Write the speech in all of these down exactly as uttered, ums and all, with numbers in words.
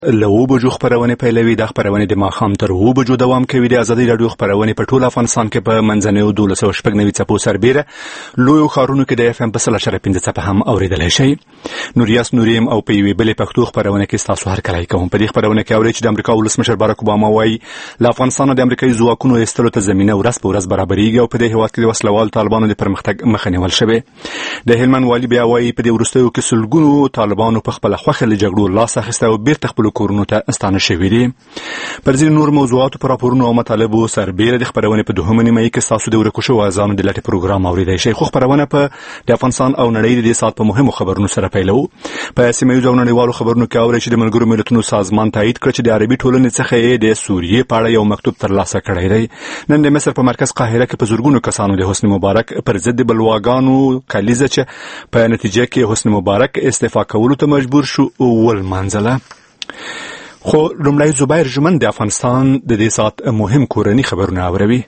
له اوه بجو خپرونې پیلوي. دا خپرونې د ماښام تر اوه بجو دوام کوي. د ازادي راډیو خپرونې په ټول افغانستان کې په منځنیو دولس سوه شپږ نوي څپو سربیره لویو ښارونو کې د اف ام په سل اشاریه پنځه څپه هم اورېدلی شئ. نوریاس نوریم او په یوې بلې پښتو خپرونه کې ستاسو هرکلی کوم. په دې خپرونه کې اورئ چې د امریکا ولسمشر باراک اوباما وایي له افغانستانه د امریکایي ځواکونو ایستلو ته زمینه ورځ په ورځ برابرېږي او په دې هېواد کې د وسلوالو طالبانو د پرمختګ مخه نیول شوې. د هلمند والي بیا وایي په دې وروستیو کې سلګونو طالبانو په خپله خوښه له جګړو لاس اخیستی او بېرته خپلو کورونو ته ستانه شوي دي. پر ځینې نور موضوعاتو په راپورونو او مطالبو سربیره د خپرونې په دوهمه نیمایي کې ستاسو د ورکو شوو اذانو د لټې پروګرام اورېدی شئ. خو خپرونه په د افغانستان او نړۍ د دې ساعت په مهمو خبرونو سره پیلوو. په سیمه ییزو او نړیوالو خبرونو کې اورئ چې د ملګرو ملتونو سازمان تایید کړ چې د عربي ټولنې څخه یې د سوریې په اړه یو مکتوب ترلاسه کړی دی. نن د مصر په مرکز قاهره کې په زرګونو کسانو د حسني مبارک پر ضد د بلواګانو کلیزه چې په نتیجه کې حسني مبارک استعفا کولو ته مجبور شو ولمانځله. خو لومړی زبیر ژمن د افغانستان د دې ساعت مهم کورني خبرونه اوروي.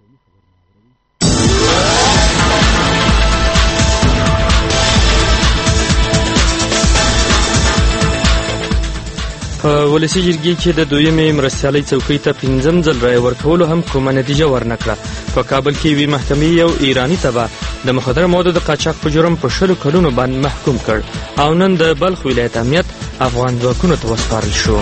په ولسي جرګې کې د دویمې مرستیالۍ څوکۍ ته پنځم ځل رایه ورکولو هم کومه نتیجه ورنکړه. په کابل کې یوې محکمې یو ایراني تبع د مخدره موادو د قاچاق په جرم په شلو کلونو باندې محکوم کړ او نن د بلخ ولایت امنیت افغان ځواکونو ته وسپارل شو.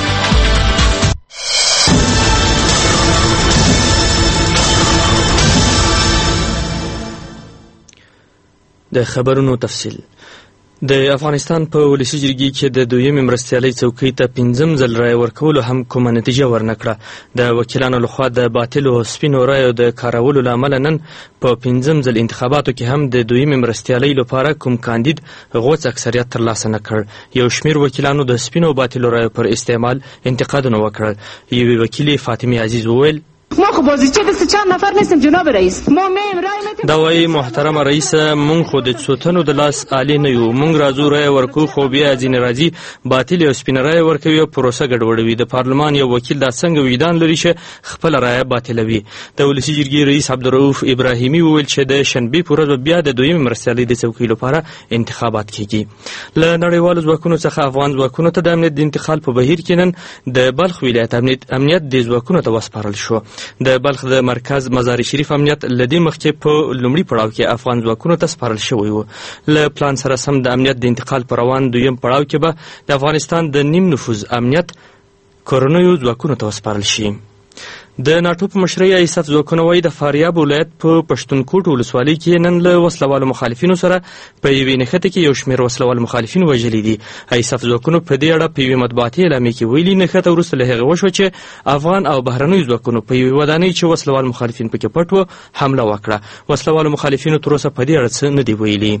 د خبرونو تفصیل. د افغانستان په ولسي جرګې کې د دویمې مرستیالۍ څوکۍ ته پنځم ځل رایه ورکولو هم کومه نتیجه ورنکړه. د وکیلانو لخوا د باطلو سپینو رایو د کارولو له امله نن په پنځم ځل انتخاباتو کې هم د دویمې مرستیالۍ لپاره کوم کاندید غوڅ اکثریت ترلاسه نه کړ. یو شمېر وکیلانو د سپینو باطلو رایو پر استعمال انتقادونه وکړل. یوې وکیلې فاطمه عزیز وویل ما خو بازیچه دست چند نفر نیستیم جناب رئیس. ما میم رای میتیم. دا وایي محترمه رئیس مونږ خو د څو تنو د لاس آلې نه یو. مونږ راځو رای ورکو خو بیا ځینې راځي باطل او سپینه رای ورکوي او پروسه ګډوډوي. د پارلمان یو وکیل دا څنګه وجدان لري چې خپله رایه باطلوي. د ولسي جرګې رئیس عبدالرؤف ابراهیمي وویل چې د شنبې په ورځ به بیا د دویمې مرستیالۍ د څوکۍ لپاره انتخابات کیږي. له نړیوالو ځواکونو څخه افغان ځواکونو ته د امنیت د انتقال په بهیر کې نن د بلخ ولایت امنیت د ځواکونو ته وسپارل شو. د بلخ د مرکز مزار شریف امنیت لدې مخکې په لومړي پړاو کې افغان ځواکونو ته سپارل شوی و. له پلان سره سم د امنیت د انتقال پر روان دویم پړاو کې به د افغانستان د نیم نفوذ امنیت کورنیو ځواکونو ته وسپارل شي. د ناټو په مشرۍ ایساف ځواکونه وایي د فاریاب ولایت په پښتونکوټ ولسوالۍ کې نن له وسلوالو مخالفینو سره په یوې نښتې کې یو شمېر وسلوال مخالفین وژلي دي. ایساف ځواکونو په دې اړه په یوې مطبوعاتي اعلامیه کې ویلي نښته وروسته له هغې وشوه چې افغان او بهرنیو ځواکونو په یوې ودانۍ چې وسلوال مخالفین پکې پټ وو حمله وکړه. وسلوالو مخالفینو تر اوسه په دې اړه څه نه دي ویلي.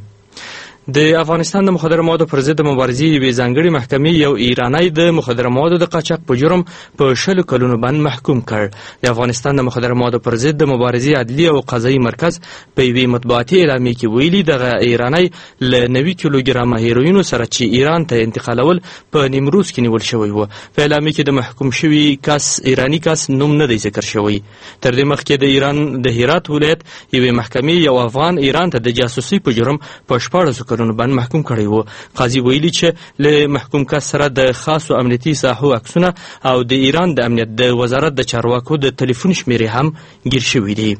د افغانستان د مخدره موادو پر ضد مبارزې یوې ځانګړې محکمې یو ایرانی د مخدره موادو د قاچاق په جرم په شلو کلونو باندې محکوم کړ. د افغانستان د مخدره موادو پر ضد د مبارزې عدلي او قضایي مرکز په یوې مطبوعاتي اعلامیه کې ویلي دغه ایرانی له نوي کیلوګرامه هیروینو سره چې ایران ته انتقالول په نیمروز کې نیول شوی و. په اعلامیه کې د محکوم شوي کس ایرانی کس نوم نه دی ذکر شوی. تر دې مخکې د ایران د هرات ولایت یوې محکمې یو افغان ایران ته د جاسوسۍ په جرم په شپاړسو کلونو باندې محکوم کړی و. قاضي ویلي چې له محکوم کس سره د خاصو امنیتي ساحو عکسونه او د ایران د امنیت د وزارت د چارواکو د ټلیفون شمیرې هم ګیر شوي دي.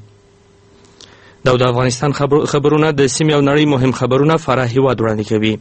دا د افغانستان خبر خبرونه د سیمې او نړۍ مهم خبرونه فرا هیواد وړاندې کوي.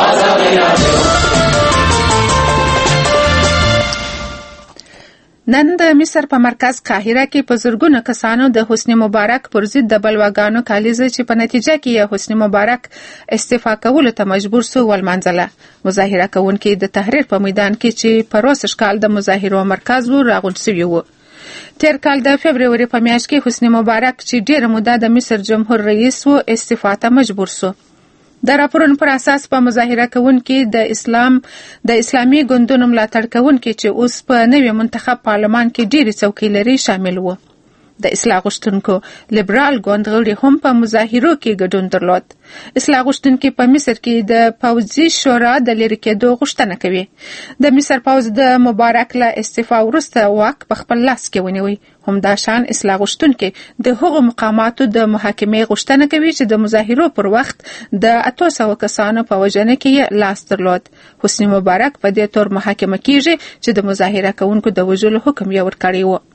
نن د مصر په مرکز قاهره کې په زرګونو کسانو د حسني مبارک پر ضد د بلواګانو کالیزه چې په نتیجه کې یې حسني مبارک استعفا کولو ته مجبور سو ولمانځله. مظاهره کوونکي د تحریر په میدان کې چې په روسش کال د مظاهرو مرکز و راغونډ شوي وو. تیر کال د فبروري په میاشت کې حسني مبارک چې ډېره موده د مصر جمهور رئیس و استعفا ته مجبور سو. د راپورونو پر اساس په مظاهره کوونکي د اسلام د اسلامي ګوندونو ملاتړ کوونکي چې اوس په نوي منتخب پارلمان کې ډېری څوکۍ لري شامل وو. د اصلاح غوښتونکو لیبرال ګوند غړي هم په مظاهرو کې ګډون درلود. اصلاح غوښتونکي په مصر کې د پوځي شورا د لرې کېدو غوښتنه کوي. د مصر پوځ د مبارک له استعفا وروسته واک په خپل لاس کې ونیوي. همداشان اصلاح غوښتونکي د هغو مقاماتو د محاکمې غوښتنه کوي چې د مظاهرو پر وخت د اتو سوو کسانو په وژنه کې لاس درلود. حسني مبارک په دې تور محاکمه کیږي چې د مظاهره کوونکو د وژلو حکم یې ورکړی و.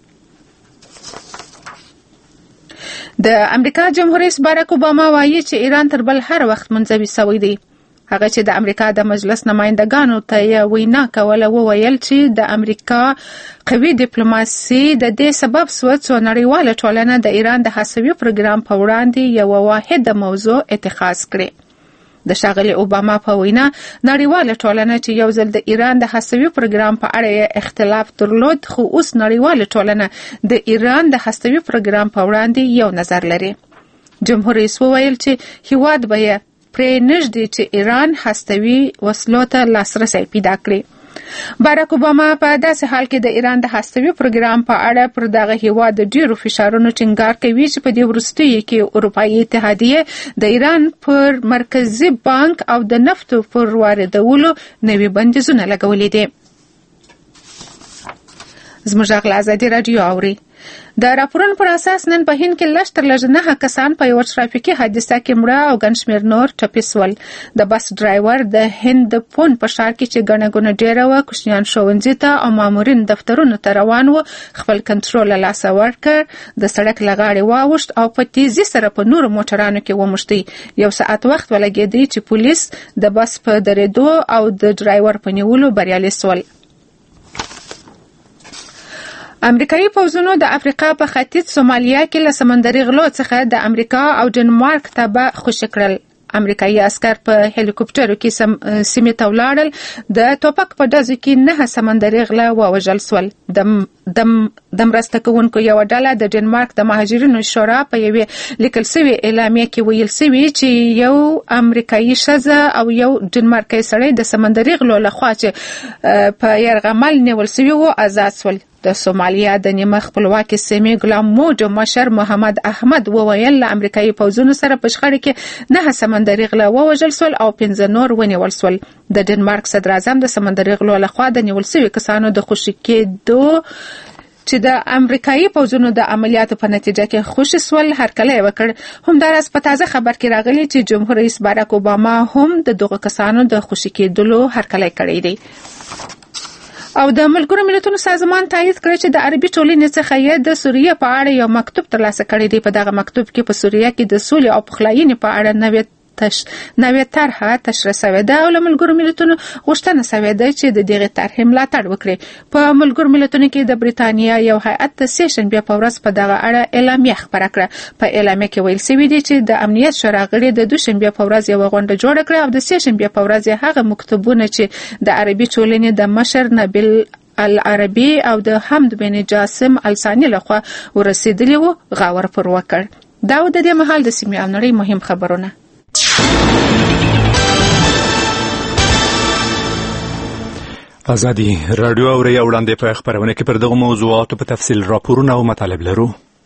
د امریکا جمهور رئیس باراک اوباما وایي چې ایران تر بل هر وخت منځوي شوی دی. هغه چې د امریکا د مجلس نمائندګانو ته یې وینا کوله وویل چې د امریکا قوي ډیپلوماسي د دې سبب سوه څو نړیواله ټولنه د ایران د هڅوي پروګرام په وړاندې یوه واحده موضوع اتخاذ کړي. د ښاغلي اوباما په وینا نړیواله ټولنه چې یو ځل د ایران د هڅوي پروګرام په اړه اختلاف درلود، خو اوس نړیواله ټولنه د ایران د هڅوي پروګرام په وړاندې یو نظر لري. جمهور رئیس وویل چې هیواد به یې پرې نږدې چې ایران هستوي وسلو ته لاسرسی پیدا کړي. باراک اوباما په داسې حال کې د ایران د هستوي پروګرام په اړه پر دغه هیواد د ډیرو فشارونو ټینګار کوي چې په دې وروستیو کې اروپایي اتحادیه د ایران پر مرکزي بانک او د نفتو پر واردولو نوي بندیزونه لګولي دي. زموږ غږ له ازادي راډیو اوري. د راپورونو پر اساس نن په هند کې لږ تر لږه نهه کسان په یوه ټرافیکي حادثه کې مړه او ګڼ شمېر نور ټپي سول. د بس ډرایور د هند د پون په ښار کې چې ګڼه ګوڼه ډېره وه، کوچنیان ښوونځي ته او مامورین دفترونو ته روان وو، خپل کنټرول له لاسه ورکړ، د سړک له غاړې واوښت او په تیزي سره په نورو موټرانو کې وموښتی. یو ساعت وخت ولګېدی چې پولیس د بس په درېدو او د ډرایور په نیولو بریالي سول. امریکایي پوځونو د افریقا په ختیځ سومالیا کې له سمندري غلو څخه د امریکا او ډنمارک تبه خوشي کړل. امریکایي عسکر په هلیکوپټرو کې سم سیمې ته ولاړل. د ټوپک په ډزو کې نهه سمندري غله ووژل سول. د د مرسته کوونکو یوه ډله د ډنمارک د مهاجرینو شورا په یوې لیکل سوي اعلامیه کې ویل سوي چې یو امریکایي ښځه او یو ډنمارکي سړی د سمندري غلو لخوا چې په یرغمل نیول سوي وو آزاد سول. د سومالیا د نیمه خپلواکې سیمې ګلام موډ مشر محمد احمد وویل له امریکایي پوځونو سره په شخړه کې نهه سمندري غله ووژل سول او پنځه نور ونیول سول. د ډنمارک صدر اعظم د سمندري غلو لخوا د نیول سوي کسانو د خوشي کېدو چې د امریکایي پوځونو د عملیاتو په نتیجه کې خوشي سول هرکلی وکړ. همداراز په تازه خبر کې راغلی چې جمهور رئیس باراک اوباما هم د دغو کسانو د خوشي کېدلو هرکلی کړی دی. او د ملګرو ملتونو سازمان تایید کړی چې د عربي ټولنې څخه یې د سوریه په اړه یو مکتوب ترلاسه کړی دی. په دغه مکتوب کې په سوریه کې د سولې او پخلاینې په اړه نوې تش نوې طرحه تشریح شوې ده او له ملګرو ملتونو غوښتنه شوې ده چې د دغې طرحې ملاتړ وکړي. په ملګرو ملتونو کې د بریتانیا یو هیئت د سې شنبې په ورځ په دغه اړه اعلامیه خپره کړه. په اعلامیه کې ویل شوي دي چې د امنیت شورا غړي د دوشنبې په ورځ یوه غونډه جوړه کړه او د سې شنبې په ورځ هغه مکتوبونه چې د عربي ټولنې د مشر نبیل العربي او د حمد بن جاسم الثاني لخوا ورسېدلی وو غور پر وکړ. دا و د دې مهال د سیمې او نړۍ مهم خبرونه. ازادي رادیو اوري وړاندې په خبرونه کې پر دغه موضوعاتو په تفصیل راپورونه او مطالب لرو.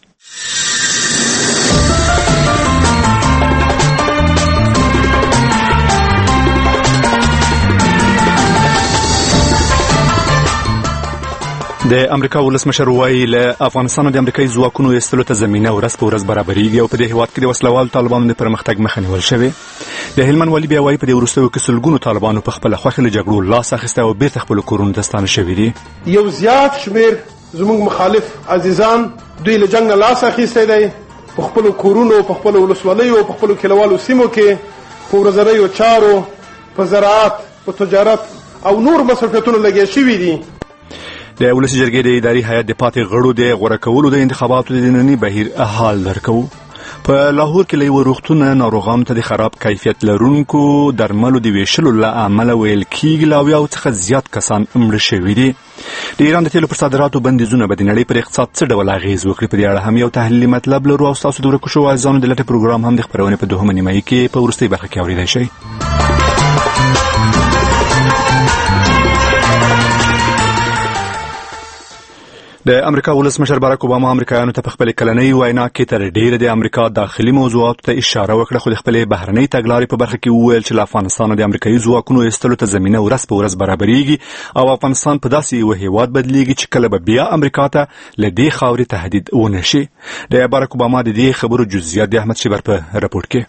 د امریکا ولسمشر وایي له افغانستان د امریکایي ځواکونو ایستلو ته زمینه ورځ په ورځ برابرېږي او په دې هیواد کې د وسلوالو طالبانو د پرمختګ مخه نیول شوې. د هلمند والي بیا وایي په دې وروستیو کې سلګونو طالبانو په خپله خوښه له جګړو لاس اخیستی او بېرته خپلو کورونو ته ستانه شوي دي. یو زیات شمېر زموږ مخالف عزیزان دوی له جنګ نه لاس اخیستی دی، په خپلو کورونو، په خپلو ولسوالیو، په خپلو کلیوالو سیمو کې په ورځنیو چارو، په زراعت، په تجارت او نور مسؤلیتونو لګیا شوي دي. د ولسي جرګې د اداري هیئت د پاتې غړو د غوره کولو د انتخاباتو د ننني بهیر حال درکوو. په لاهور کې له یوه روغتون ناروغانو ته د خراب کیفیت لرونکو درملو د ویشلو له امله ویل کېږي له اویاو څخه زیات کسان مړه شوي دي. د ایران د تیلو پر صادراتو بندیزونه به د نړۍ پر اقتصاد څه ډول اغېز وکړي؟ په دې اړه هم یو تحلیلي مطلب لرو او ستاسو د ورکو شوو عزیزانو د لټې پروګرام هم د خپرونې په دوهمه نیمایي کې په وروستۍ برخه کې اورېدی شئ. د امریکا ولسمشر باراک اوباما امریکایانو ته په خپل کلنۍ وینا کې تر ډیره د امریکا داخلي موضوعاتو ته اشاره وکړه، خو د خپل بهرنۍ تګلارې په برخه کې وویل چې له افغانستان د امریکایي ځواکونو ایستلو ته زمینه ورځ په ورځ برابرېږي او افغانستان په داسې یو هیواد بدلیږي چې کله به بیا امریکا ته له دې خاورې تهدید ونه شي. د باراک اوباما د دې خبرو جزئیات د احمد شیبر په راپورټ کې.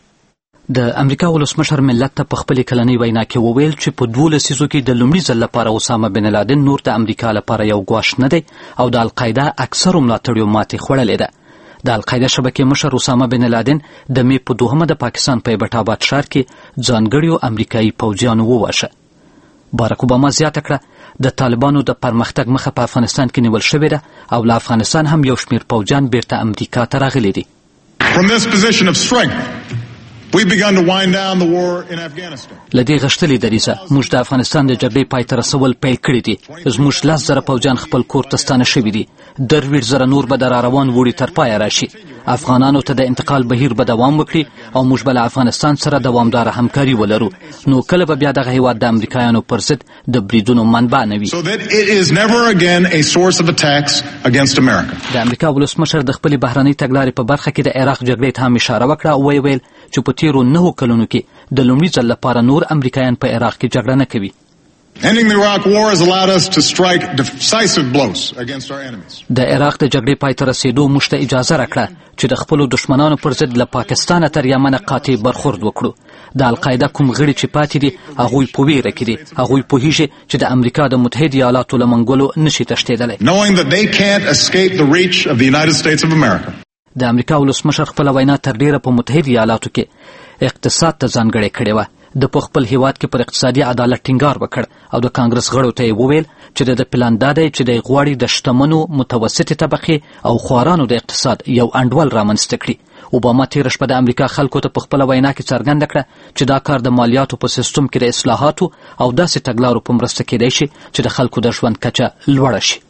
د امریکا ولسمشر ملت ته په خپل کلنۍ وینا کې وویل چې په دوه لسیزو کې د لومړي ځل لپاره اسامه بن لادن نور د امریکا لپاره یو ګواښ نه دی او د القاعده اکثرو ملاتړیو ماتې خوړلې ده. د القاعده شبکې مشر اسامه بن لادن د می په دوهمه د پاکستان په ایبټ آباد ښار کې ځانګړیو امریکایي پوځیانو وواژه. باراک اوباما زیاته کړه د طالبانو د پرمختګ مخه په افغانستان کې نیول شوې ده او له افغانستان هم یو شمېر پوځیان بیرته امریکا ته راغلي دي. From this position of strength, we've begun to wind down the war in Afghanistan. لدې غشتلې دریزه موږ د افغانستان د جګړې پای ته رسول پیل کړي دي. زموږ لس زره پوځیان خپل کور ته ستانه شوي دي. درویشت زره نور به د راروان وړي تر پایه راشي. افغانانو ته د انتقال بهیر به دوام وکړي او موږ به له افغانستان سره دوامداره همکاري ولرو. نو کله به بیا دغه هیواد د امریکایانو پر ضد د بریدونو منبع نه وي. So that it is never again a source of attacks against America. د امریکا ولسمشر د خپل بهرنۍ تګلارې په برخه کې د عراق جګړې ته هم اشاره وکړه او ویل چې په تیرو نهو کلونو کې د لومړي ځل لپاره نور امریکایان په عراق کې جګړه نه کوي. Ending the Iraq war has allowed us to strike decisive blows against our enemies. د عراق د جګړې پای ته رسیدو موږ ته اجازه راکړه چې د خپلو دشمنانو پر ضد له پاکستانه تر یمنه قاطع برخورد وکړو. د القاعده کوم غړي چې پاتې دي هغوی په ویره کې دي. هغوی پوهیږي چې د امریکا د متحده ایالاتو له منګولو نشي تښتېدلی. Knowing that they can't escape the reach of the United States of America. د امریکا ولسمشر خپل وینا تر ډیره په متحده ایالاتو کې اقتصاد ته ځانګړې کړې وه. د په خپل هیواد کې پر اقتصادي عدالت ټینګار وکړ او د کانګرس غړو ته یې وویل چې د پلان دا دی چې د غواړي د شتمنو متوسطې طبقې او خوارانو د اقتصاد یو انډول رامنځته کړي. اوباما تېره شپه د امریکا خلکو ته په خپله وینا کې څرګنده کړه چې دا کار د مالیاتو په سیستم کې د اصلاحاتو او داسې تګلارو په مرسته کېدی شي چې د خلکو د ژوند کچه لوړه شي.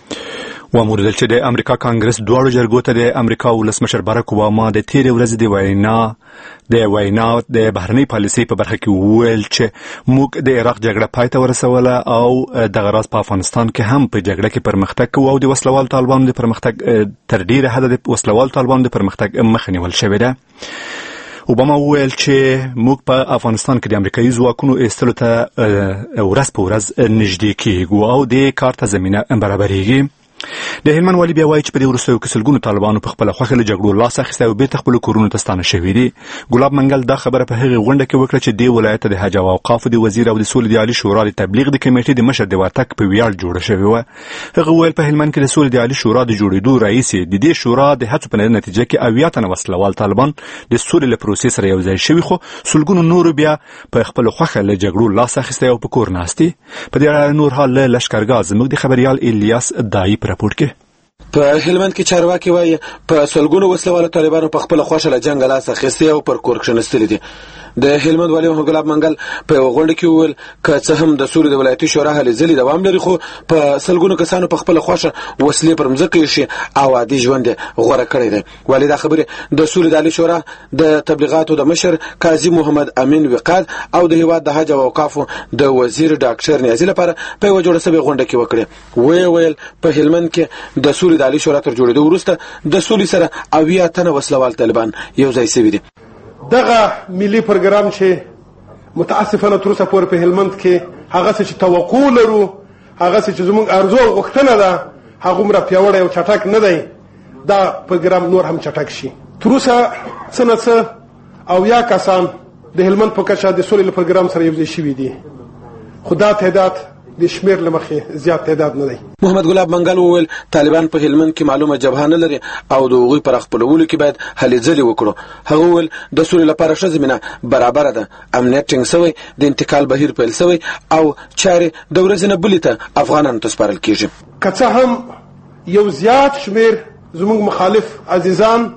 وموردل چې د امریکا کانګرس دواړو جرګو ته د امریکا ولسمشر باراک اوباما د تیرې ورځې د وینا د وینا د بهرنۍ پالیسۍ په برخه کې وویل چې موږ د عراق جګړه پای ته ورسوله او دغه راز په افغانستان کې هم په جګړه کې پرمختګ کوو او د وسلوالو طالبانو د پرمختګ تر ډیره حده د وسلوالو طالبانو د پرمختګ مخه نیول شوې ده. اوباما وویل چې موږ په افغانستان کې د امریکایي ځواکونو ایستلو ته ورځ په ورځ نږدې کېږو او دې کار ته زمینه برابرېږي. د هلمند والي بیا وایي چې په دې وروستیو کې سلګونو طالبانو په خپله خوښه له جګړو لاس اخیستی او بېرته خپلو کورونو ته ستانه شوي دي. ګلاب منګل دا خبره په هغې غونډه کې وکړه چې دې ولایت ته د حج او اوقافو د وزیر او د سولې د عالي شورا د تبلیغ د کمیټې د مشر د واتک په ویاړ جوړه شوې وه. هغه وویل په هلمند کې د سولې د عالي شورا د جوړېدو رئیس د دې شورا د هڅو په نتیجه کې اویا تنه وسلوال طالبان د سولې له پروسې سره یو ځای شوي، خو سلګونو نورو بیا په خپله خوښه له جګړو لاس اخیستی او په کور ناست دي. په دې اړه نور حال له لښکرګاه زموږ د خبریال الیاس دایي په راپورټ کې. په هلمند کې چارواکي وایي په سلګونو وسلوالو طالبانو په خپله خوښه له جنګه لاس اخیستی او پر کور کښېنستلي دي. د هلمند والي محمد ګلاب منګل په یوه غونډه کې وویل که څه هم د سولې د ولایتي شورا هلې ځلې دوام لري، خو په سلګونو کسانو په خپله خوښه وسلې پر مځکه ایښي او عادي ژوند یې غوره کړی دی. والي دا خبرې د سولې د عالي شورا د تبلیغاتو د مشر قاضي محمد امین وقاد او د هیواد د حج او اوقافو د وزیر ډاکټر نیازي لپاره په یوه جوړه شوې غونډه کې وکړې. ویې ویل په هلمند کې د سولې د عالي شورا تر جوړېدو وروسته د سولې سره اویا تنه وسلوال طالبان یو ځای شوي دي. دغه ملي پروګرام چې متاسفانه تر اوسه پورې په هلمند کې هغه څه چې توقع لرو، هغه څه چې زموږ ارزو او غوښتنه ده هغومره پیاوړی او چټک نه دی. دا پروګرام نور هم چټک شي. تر اوسه څه نه څه اویا کسان د هلمند په کچه د سولې له پروګرام سره یو ځای شوي دي، خو دا تعداد د شمیر له مخې زیات تعداد نه دی. محمد ګلاب منګل وویل طالبان په هلمند کې معلومه جبهه نه لري او د هغوی پر خپلولو کې باید هلې ځلې وکړو. هغه وویل د سولې لپاره ښه زمینه برابره ده، امنیت ټینګ شوی، د انتقال بهیر پیل شوی او چارې د ورځې نه بلې ته افغانانو ته سپارل کېږي. که څه هم یو زیات شمیر زموږ مخالف عزیزان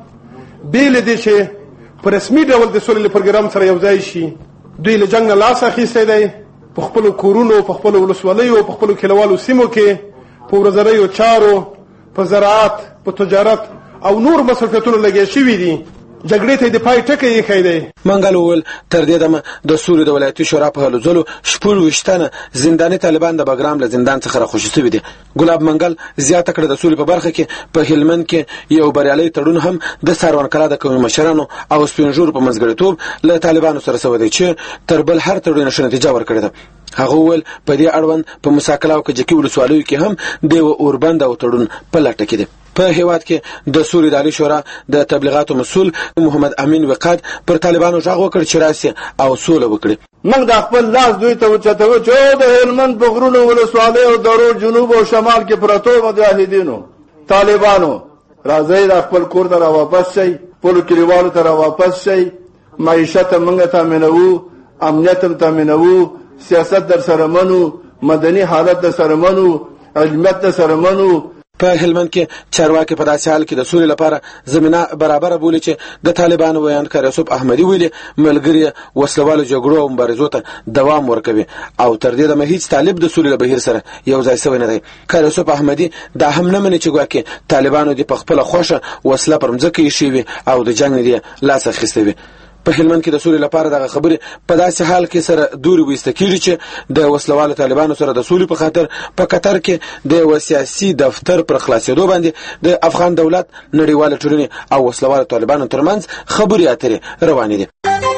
بې له دې چې په رسمي ډول د سولې له پروګرام سره یو ځای شي، دوی له جنګ نه لاس اخیستی دی. په خپلو کورونو، په خپلو ولسوالیو، په خپلو کلیوالو سیمو کې په ورځنیو چارو، په زراعت، په تجارت او نور مصرفیتونو لګیا شوي دي. جګړې ته د پای ټکی ایښی دی. منګل وویل تر دې دمه د سولې د ولایتي شورا په هلو ځلو شپږ ویشت تنه زنداني طالبان د بګرام له زندان څخه راخوشي شوي دي. ګلاب منګل زیاته کړه د سولې په برخه کې په هلمند کې یو بریالی تړون هم د ساروان کلا د قومي مشرانو او سپین ږیرو په منځګړیتوب له طالبانو سره شوی دی چې تر بل هر تړون ښه نتیجه ورکړې ده. هغه وویل په دې اړوند په مساکله او کجکي ولسوالیو کې هم د یو اوربند او تړون په لټه کې دی. په هیواد کې د سولې د عالی شورا د تبلیغاتو مسؤل محمد امین وقاد پر طالبانو غږ وکړ چې راسي او سوله وکړي. موږ د خپل لاس دوی ته وچتو چې د هلمند په غرونو ولسوالۍ او درو جنوب او شمال کې پرتو مجاهدینو طالبانو راځي د خپل کور ته را واپس شي، خپل کلیوالو ته را واپس شي، معیشت موږ تامینوو، امنیت هم تامینوو، سیاست در سره منو، مدني حالت در سره منو، علمیت در سره منو. په هلمند کې چارواکي په داسې حال کې د سولې لپاره زمينه برابر بولي چې د طالبانو ویانکار یوسف احمدي ویلي ملګری وسلوالو جګړو او مبارزو ته دوام ورکوي او تر دې دمه هیڅ طالب د سولې بهیر سره یو ځای شوی نه دی. کار یوسف احمدي دا هم نه مني چې ګواکې طالبانو د خپل خوښه وسله پر مځکه یې شوی او د جنگ نه لاس اخیستی وي. په هلمند کې د سولې لپاره دغه خبرې په داسې حال کې سره دوري وایسته کېږي چې د وسلوالو طالبانو سره د سولې په خاطر په قطر کې د یو سیاسي دفتر پر خلاصېدو باندې د افغان دولت نړیواله ټولنې او وسلوالو طالبانو ترمنځ خبرې اترې روانې دي.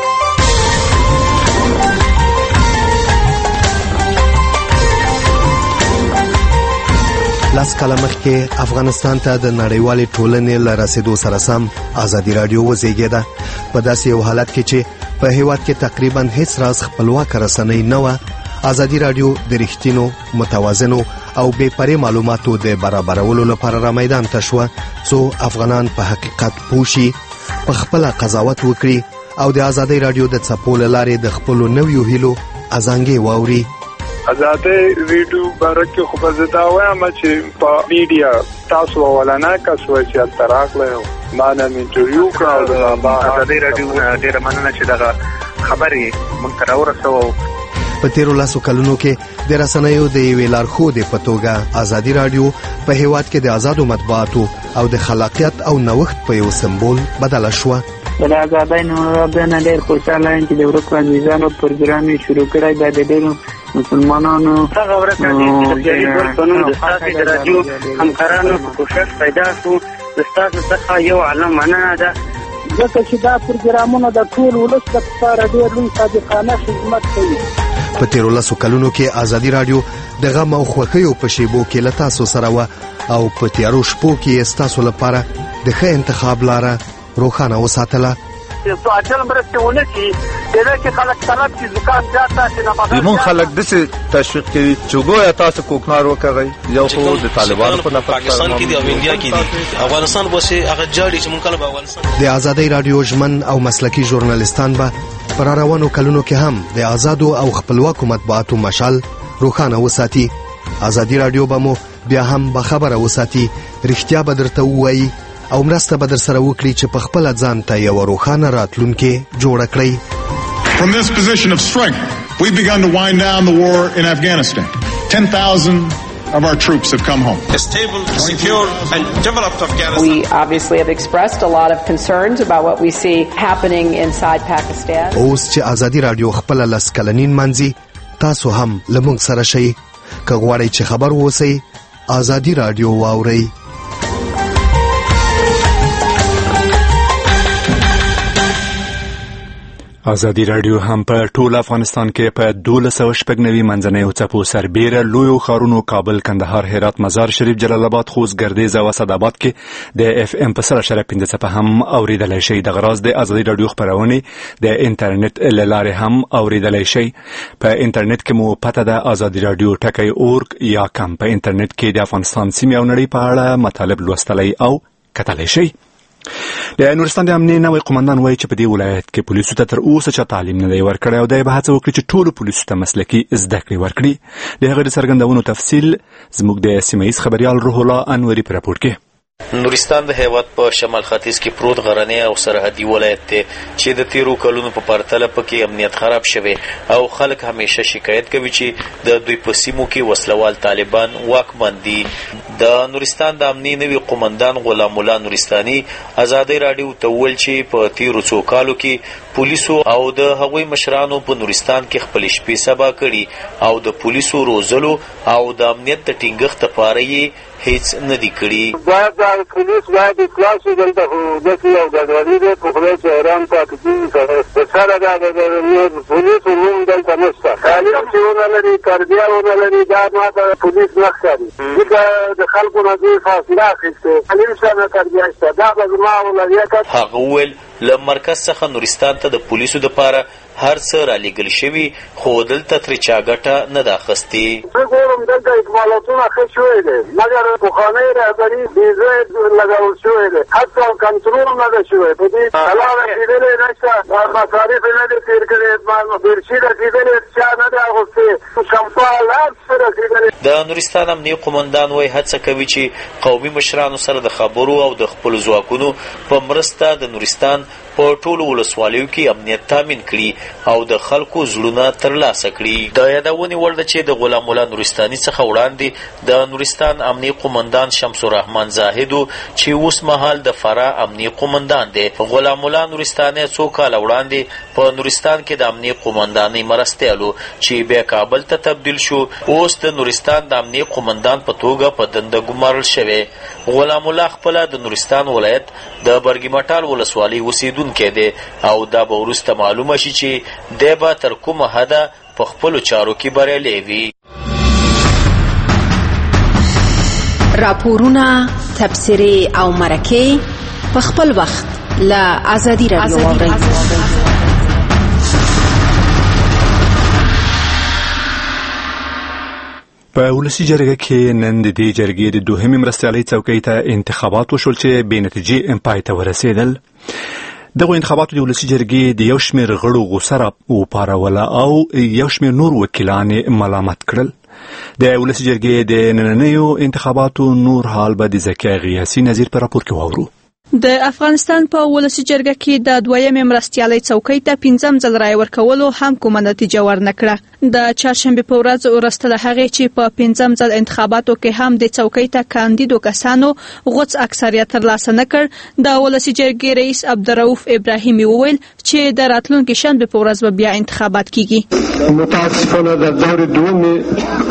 لاس کاله مخکې افغانستان ته د نړیوالې ټولنې له رسیدو سره سم ازادي رادیو وزېږېده. په داسې یو حالت کې چې په هیواد کې تقریبا هیڅ راز خپلواکه رسنۍ نه وه، ازادي رادیو د رښتینو، متوازنو او بې پرې معلوماتو د برابرولو لپاره را میدان ته شوه څو افغانان په حقیقت پوه شي، په خپله قضاوت وکړي او د ازادي رادیو د څپو له لارې د خپلو نویو هیلو ازانګې واوري. ازادي ریډیو برکه خو به زدا وایم چې په میډیا تاسو ولنه کسوي چې تراغله ما نه انټرویو کړو د ازادي رادیو ډیره مننه چې دا خبري مونږ ته راورسوو. په تیرو لاسو کلونو کې د رسنیو د یوې لارښودې په توګه ازادي رادیو په هیواد کې د آزادو مطبوعاتو او د خلاقیت او نوښت په یو سمبول بدله شوه. د آزادۍ نومونه ډېر خوشاله یم چې د ورکو انګریزانو پروګرام یې شروع کړی دا د ډېرو مسلمانانو هغه ورځ چې د جری ګل قانون د ستاسو د رادیو همکارانو په کوشش پیدا شو. د ستاسو څخه یو علم مننه ده ځکه چې دا پروګرامونه د ټول ولس لپاره ډېر لوی صادقانه خدمت کوي. په تیرو لسو کلونو کې ازادي رادیو د غم او خوښیو په شیبو کې له تاسو سره وه او په تیارو شپو کې یې ستاسو لپاره د ښه انتخاب لاره روښانه وساتله. سواجل مرسته ونه شي دغه کې خلک طلب چې زکات زیاته چې نه مګر زمون خلک دسه تشویق کوي چې ګویا تاسو کوکنار وکړئ یو خو د طالبانو په نفس پاکستان کې دی او انډیا کې دی افغانستان بوسه هغه جاړي چې مونږ کله په افغانستان د ازادي رادیو ژمن او مسلکي ژورنالستان به پر روانو کلونو کې هم د آزادو او خپلواکو مطبوعاتو مشال روښانه وساتي. ازادي رادیو به مو بیا هم به خبره وساتي، رښتیا به درته ووایي او مرسته به در سره وکړي چې په خپل ځان ته یو روښانه راتلونکې جوړه کړئ. From this position of strength, we've begun to wind down the war in Afghanistan. ten thousand of our troops have come home. A stable, secure and developed Afghanistan. We obviously have expressed a lot of concerns about what we see happening inside Pakistan. اوس چې ازادي رادیو خپل لس کلنین منځي، تاسو هم لمونږ سره شئ. که غواړئ چې خبر اوسئ، ازادي رادیو واورئ. ازادي رادیو هم په ټول افغانستان کې په دولس سوه شپږ نوي منځنیو څپو سربیره لویو ښارونو کابل، کندهار، هرات، مزار شریف، جلال آباد، خوست، ګردیز او اسداباد کې د اف ام په سل اشاریه پنځه څپه هم اوریدلای شئ. دغه راز د ازادي رادیو خپرونې د انټرنیټ له لارې هم اوریدلای شئ. په انټرنیټ کې مو پته ده ازادي رادیو ټکی اورګ یا کم. په انټرنیټ کې د افغانستان سیمې او نړۍ په اړه مطالب لوستلای او کتلای شئ. د نورستان د امنیه نوی قومندان وایي چې په دې ولایت کې پولیسو ته تر اوسه چا تعلیم نه دی ورکړی او دی به هڅه وکړي چې ټولو پولیسو ته مسلکي زده کړې ورکړي. د هغې د څرګندونو تفصیل زموږ د سیمه ییز خبریال روح الله انوري په راپور کې. نورستان د هیواد په شمال ختیځ کې پروت غرنی او سرحدي ولایت دی چې د تیرو کلونو په پرتله پکې امنیت خراب شوی او خلک همیشه شکایت کوي چې د دوی په سیمو کې وسلوال طالبان واکمن دي. د نورستان د امنیي نوي قومندان غلام الله نورستاني ازادي راډیو ته وویل چې په تیرو څو کالو کې پولیسو او د هغوی مشرانو په نورستان کې خپل شپې سبا کړي او د پولیسو روزلو او د امنیت د ټینګښت لپاره یې هیڅ نه دي کړي. باید د پولیس باید اطلاع شي دلته خو داسې یو ګډوډي ده په خدای چې حیران پاتې کېږي. د سره دا د پولیسو روم دلته نشته، تعلیم چې ونه لري، تربیه ونه لري، دا ما ته پولیس نه ښکاري. ځکه د خلکو نه دوی فاصله اخیستې، تعلیم شته نه تربیه شته. دا به زما اولویت. هغه وویل له مرکز څخه نورستان ته د پولیسو دپاره هر څه رالیږل شوي خو دلته ترې چا ګټه نه ده اخیستې. زه ګورم دلته اکمالاتونه ښه شوي دي مګر پخوانۍ رهبري بېځایه لګول شوی دی، حتی کنټرول نه ده شوی. په دې حلال رسېدلی نشته، مصارف یې نه دي تېر کړي، بیرشي رسېدلې چا نه ده اغوستې، شمپال هر څه رسېدلې. د نورستان امنیي قومندان وایي هڅه کوي چې قومي مشرانو سره د خبرو او د خپلو ځواکونو په مرسته د نورستان په ټولو ولسوالیو کې امنیت تامین کړي او د خلکو زړونه ترلاسه کړي. د یادونې وړ ده چې د غلام الله نورستاني څخه وړاندې د نورستان امنیي قومندان شمس الرحمن زاهدو چې اوس مهال د فراه امنیي قومندان دی. غلام الله نورستاني څو کاله وړاندې په نورستان کې د امنیي قومندانۍ مرستیالو چې بیا کابل ته تبدیل شو، اوس د نورستان د امنیي قومندان په توګه په دنده ګمارل شوی. غلام الله خپله د نورستان ولایت د برګمټال ولسوالۍ اوسېدونکی دی او دا به وروسته معلومه شي چې دی به تر کومه حده په خپلو چارو کې بریالی وي. راپورونه، تبصرې او مرکې په خپل وخت له ازادي راډیو واورئ. په ولسي جرګه کې نن د دې جرګې د دوهمې مرستیالۍ څوکۍ ته انتخابات وشول چې بې نتیجې پای ته ورسېدل. دغه انتخاباتو د ولسي جرګې د یو شمېر غړو غوسه وپاروله او یو شمېر نور وکیلان یې ملامت کړل. د ولسي جرګې د نننیو انتخاباتو نور حال به د زکیه غیاسي نظیر په راپور کې واورو. د افغانستان په ولسي جرګه کې د دویمې مرستیالۍ څوکۍ ته پنځم ځل رایه ورکولو هم کومه نتیجه ورنه کړه. د چهارشنبې په ورځ وروسته له هغې چې په پنځم ځل انتخاباتو کې هم د څوکۍ ته کاندیدو کسانو غوڅ اکثریت ترلاسه نه کړ، د ولسي جرګې رئیس عبدالرؤف ابراهیمي وویل چې د راتلونکي شنبې په ورځ به بیا انتخابات کیږي. متاسفانه در دور دوم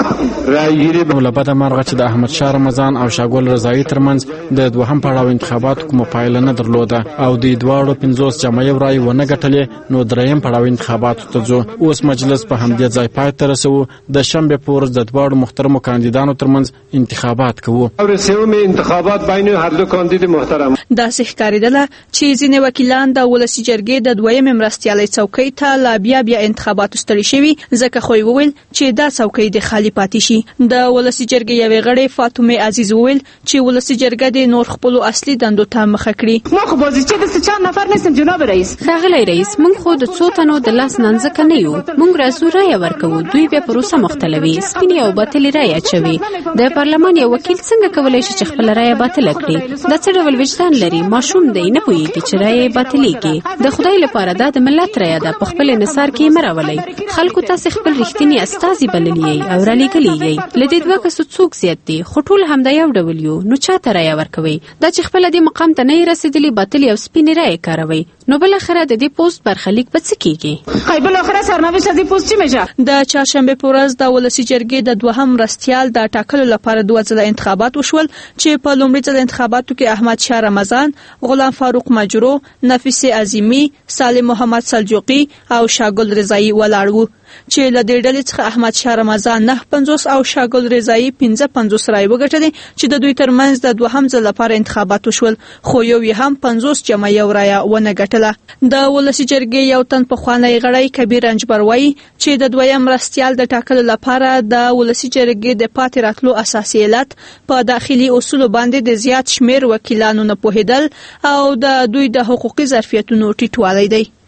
رایګیری به له بده مرغه چې د احمد شاه رمضان او شاګل رضایي ترمنځ د دوهم پړاو انتخابات کومه پایله نه درلوده او د دواړو پنځوس جمعي رایې ونه ګټلې، نو دریم پړاو انتخاباتو ته ځو. اوس مجلس په همدې ځای پای ته رسوو. د شنبې په ورځ د دواړو محترمو کاندیدانو ترمنځ انتخابات کوو. سوم انتخابات بین هر دو کاندید محترم. داسې ښکارېدله چې ځینې وکیلان د ولسي جرګې د دویمې مرستیالۍ څوکۍ ته لا بیا بیا انتخاباتو ستړي شوي، ځکه خو یې وویل چې دا څوکۍ د خالي پاتې شي. د ولسي جرګې یوې غړې فاطمه عزیز وویل چې ولسي جرګه د نور خپلو اصلي دندو ته مخه کړي. ما خو بازیچه د چند نفر نیستم جناب رئیس. ښاغلی رئیس، موږ خو د څو تنو د لاس نانځکه نه یو، موږ راځو رایه ورکوو، دوی بیا پروسه مختلوي، سپینې او باطلې رایې اچوي. د پارلمان یو وکیل څنګه کولی شي چې خپله رایه باطله کړي؟ دا څه ډول وجدان لري؟ ماشوم دی، نه پوهېږي چې رایه باطلېږي. د خدای لپاره دا د ملت رایه ده، په خپل انحصار کې یې مه راولئ. خلکو تاسې خپل رښتیني استازي بللي یئ او رالیږلي یئ. له دې دوه کسو څوک زیات دي؟ خو ټول همدا یو ډول یو، نو چا ته رایه ورکوئ؟ دا چې خپله دې مقام ته نه یې رسېدلي باطلې او سپینې رایې کاروئ، نو بالاخره د دې پوسټ برخلیک به څه کیږي؟ خی بالاخره سرنوشت از دې پوسټ چی میشه؟ د چهارشنبې په ورځ د ولسي جرګې د دوهم مرستیال د ټاکلو لپاره دوه ځله انتخابات وشول چې په لومړي ځل انتخاباتو کې احمد شاه رمضان، غلام فاروق مجرو، نفیسه عظیمی، سالم محمد سلجوقي او شاګل رضایي ولاړ وو، چې له دې ډلې څخه احمد شاه رمضان نه پنځوس او شاګل رضایي پنځه پنځوس رایې وګټلې چې د دوی ترمنځ د دوهم ځل لپاره انتخابات وشول، خو یو یې هم پنځوس جمع یو رایه ونه ګټله. د ولسي جرګې یو تن پخوانی غړی کبیر انجبر وایي چې د دویم مرستیال د ټاکلو لپاره د ولسي جرګې د پاتې راتلو اساسي علت په داخلي اصولو باندې د زیات شمېر وکیلانو نه پوهېدل او د دوی د حقوقي ظرفیتونو ټیټوالی دی.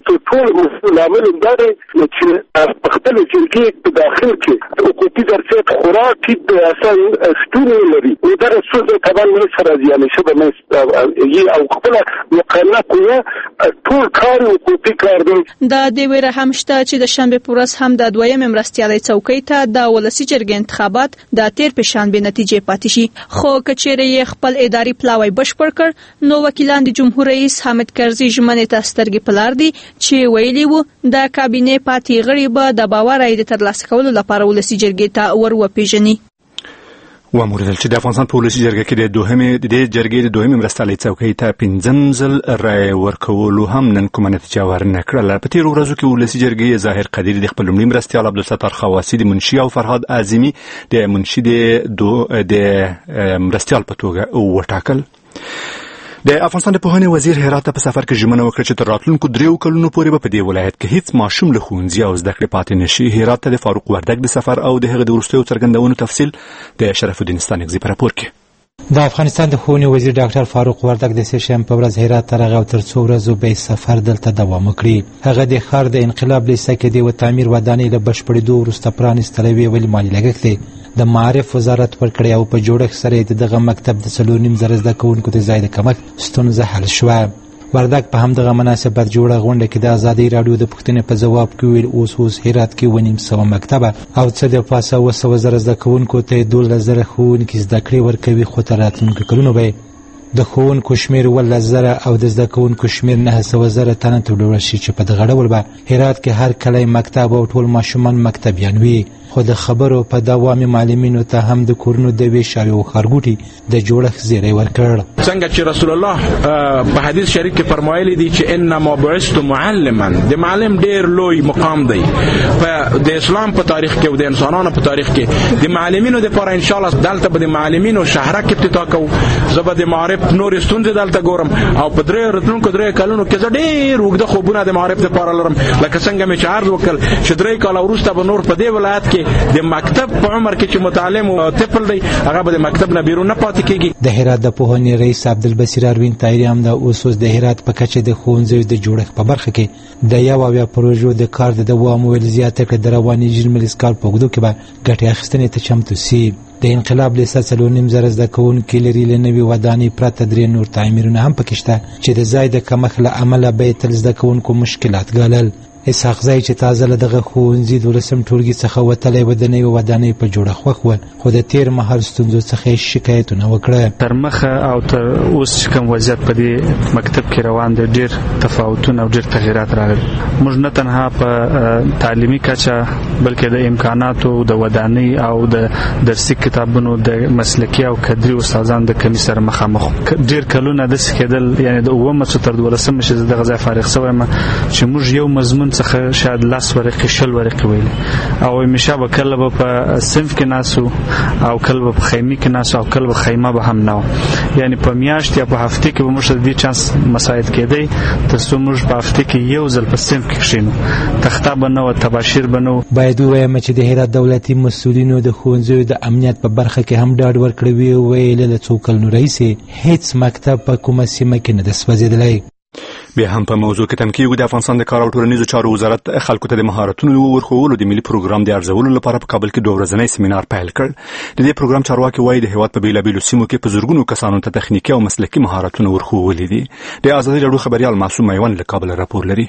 ټول مسؤل عامل دا دی چې په خپل جرګې په داخل کې حقوقي درجات خوراکي د اساس شتون لري او دا څه کبان نه سره زیان شي د مې او خپل مقننه کوه ټول کار حقوقي کار دی. دا د ویره هم شته چې د شنبه په ورځ هم د دویم مرستيالي څوکۍ ته د ولسی جرګې انتخابات د تیر په شان به نتیجې پاتې شي. خو کچېره خپل اداري پلاوی بشپړ کړ نو وکیلان د جمهور رئیس حامد کرزي ژمنې ته سترګې پلار دي چې ویلي وو د کابینه پاتې غړي به د باور اید ترلاسه کولو لپاره ولسی جرګې ته ور وپیژني. و موریدل چې د افغانستان په ولسی جرګه کې د دوهمې د جرګې د دوهمې مرستيالي څوکۍ ته پنځم ځل رای ورکولو هم نن کومه نتیجه ورنه کړله. په تیر ورځو کې ولسی جرګې ظاهر قدیر د خپل لومړي مرستيال عبدالستار خواصي د منشي او فرهاد اعظمي د منشي د د مرستيال په توګه وټاکل. د افغانستان د پوهنې وزیر هرات په سفر کې ژمنه وکړه چې تر راتلونکو دریو کلونو پورې به په دې ولایت کې هیڅ ماشوم له ښوونځي او زده کړې پاتې نشي. هرات ته د فاروق وردګ د سفر او د هغه د وروستیو څرګندونو تفصیل د شرف الدین ستانکزي په راپور کې. د افغانستان د ښوونې وزیر ډاکټر فاروق وردګ د سشنبه په ورځ هرات ته راغی او تر څو ورځو به سفر دلته دوام وکړي. هغه د ښار د انقلاب لیسه کې د تعمیر ودانۍ له بشپړېدو وروسته پرانیستلی وی ولې مالي لګښت دی د معارف وزارت ورکړی او په جوړښت سره دغه مکتب د څلور نیم زره زده کوونکو د ځای د کمښت ستونزه حل شوه. وردګ په همدغه مناسبت جوړه غونډه کې د ازادي راډیو د پوښتنې په ځواب کې ویل اوس اوس هرات کې ونیم سوه مکتبه او څه د پاسه اوه سوه زره زده کوونکو ته دولس زره ښوونکي زده کړې ورکوي خو تر راتلونکو کلونو به د ښوونکو شمېر اوولس زره او د زده کوونکو شمېر نهه سوه زره تنه ته لوړ شي چې په دغه ډول به هرات کې هر کلی مکتب او ټول ماشومان مکتبیان وي. خو د خبرو په دوام معلمینو ته هم د کورونو د ویش او ښارګوټي د جوړښت زیری ورکړ. څنګه چې رسول الله په حدیث شریف کې فرمایلی دی چې انما بعثت معلما د معلم ډیر لوی مقام دی په د اسلام په تاریخ کې او د انسانانو په تاریخ کې. د معلمینو لپاره ان شاء الله دلته به د معلمینو شهرک افتتاح کوو. زه به د معارف نور ستونزې دلته ګورم او په درې راتلونکو درې کلونو کې زه ډیر اوږده خوبونه د معارف لپاره لرم لکه څنګه مې چې عرض وکړ چې درې کاله وروسته به نور په دې ولایت کې د مکتب په عمر کې چې متعلم او طفل دی هغه به د مکتب نه بیرون نه پاتې کیږي. د هرات د پوهنې رئیس عبدالبصیر اروین طاهري هم د اوس اوس د هرات په کچه د ښوونځیو د جوړښت په برخه کې د یو اویا پروژو د کار د دوام ویل زیاته کړه. د رواني ژیړملیز کال په اوږدو کې به ګټې اخیستنې ته چمتو سي. د انقلاب لیسه څلور نیم زره زده کوونکي لري له نوي ودانۍ پرته درې نور تعمیرونه هم پکې شته چې د ځای د کمښت له امله به یې تل زده کوونکو مشکلات ګالل. اسحاق زای چې تازه له دغه ښوونځي دولسم ټولګي څخه وتلی و د نوې ودانۍ په جوړه خوښ و خو د تیر مهال ستونزو څخه یې شکایتونه وکړه. تر مخه او تر اوس چې کوم وضعیت په دې مکتب کې روان دی ډېر تفاوتونه او ډېر تغیرات راغلي. موږ نه تنها په تعلیمي کچه بلکې د امکاناتو د ودانۍ او د درسي کتابونو د مسلکي او کدري استادانو د کمي سره مخامخ ډېر کلونه داسې کېدل یعنې د اوومه څو تر دولسمه چې زه دغه ځای فارغ شوی یم چې موږ یو مضمون څخه شاید لاس ورقې شل ورقې ویلې او همیشه به کله به په صنف کې ناسو او کله به په خیمې کې ناسو او کله به خیمه به هم نه و. یعنې په میاشت یا په هفته کې به موږ د دې چانس مساعد کېدی تر څو موږ په هفته کې یو ځل په صنف کې کښېنو. تخته به نه وه تباشیر به نه و. باید ووایم چې د هرات دولتي مسؤلینو د ښوونځیو د امنیت په برخه کې هم ډاډ ورکړی وي او ویلې له څو کلونو راهیسې هېڅ مکتب په کومه سیمه کې نه ده سوځېدلی. بیا هم په موضوع کې تم کېږو د افغانستان د کار او ټولنیزو چارو وزارت خلکو ته د مهارتونو ورښوولو د ملي پروګرام د ارزولو لپاره په کابل کې دوه ورځنی سیمینار پیل کړ. د دې پروګرام چارواکي وایي د هېواد په بېلابېلو سیمو کې په زرګونو کسانو ته تخنیکي او مسلکي مهارتونه ورښوولي دي. د ازادي راډیو خبریال معصوم میوند له کابل راپور لري.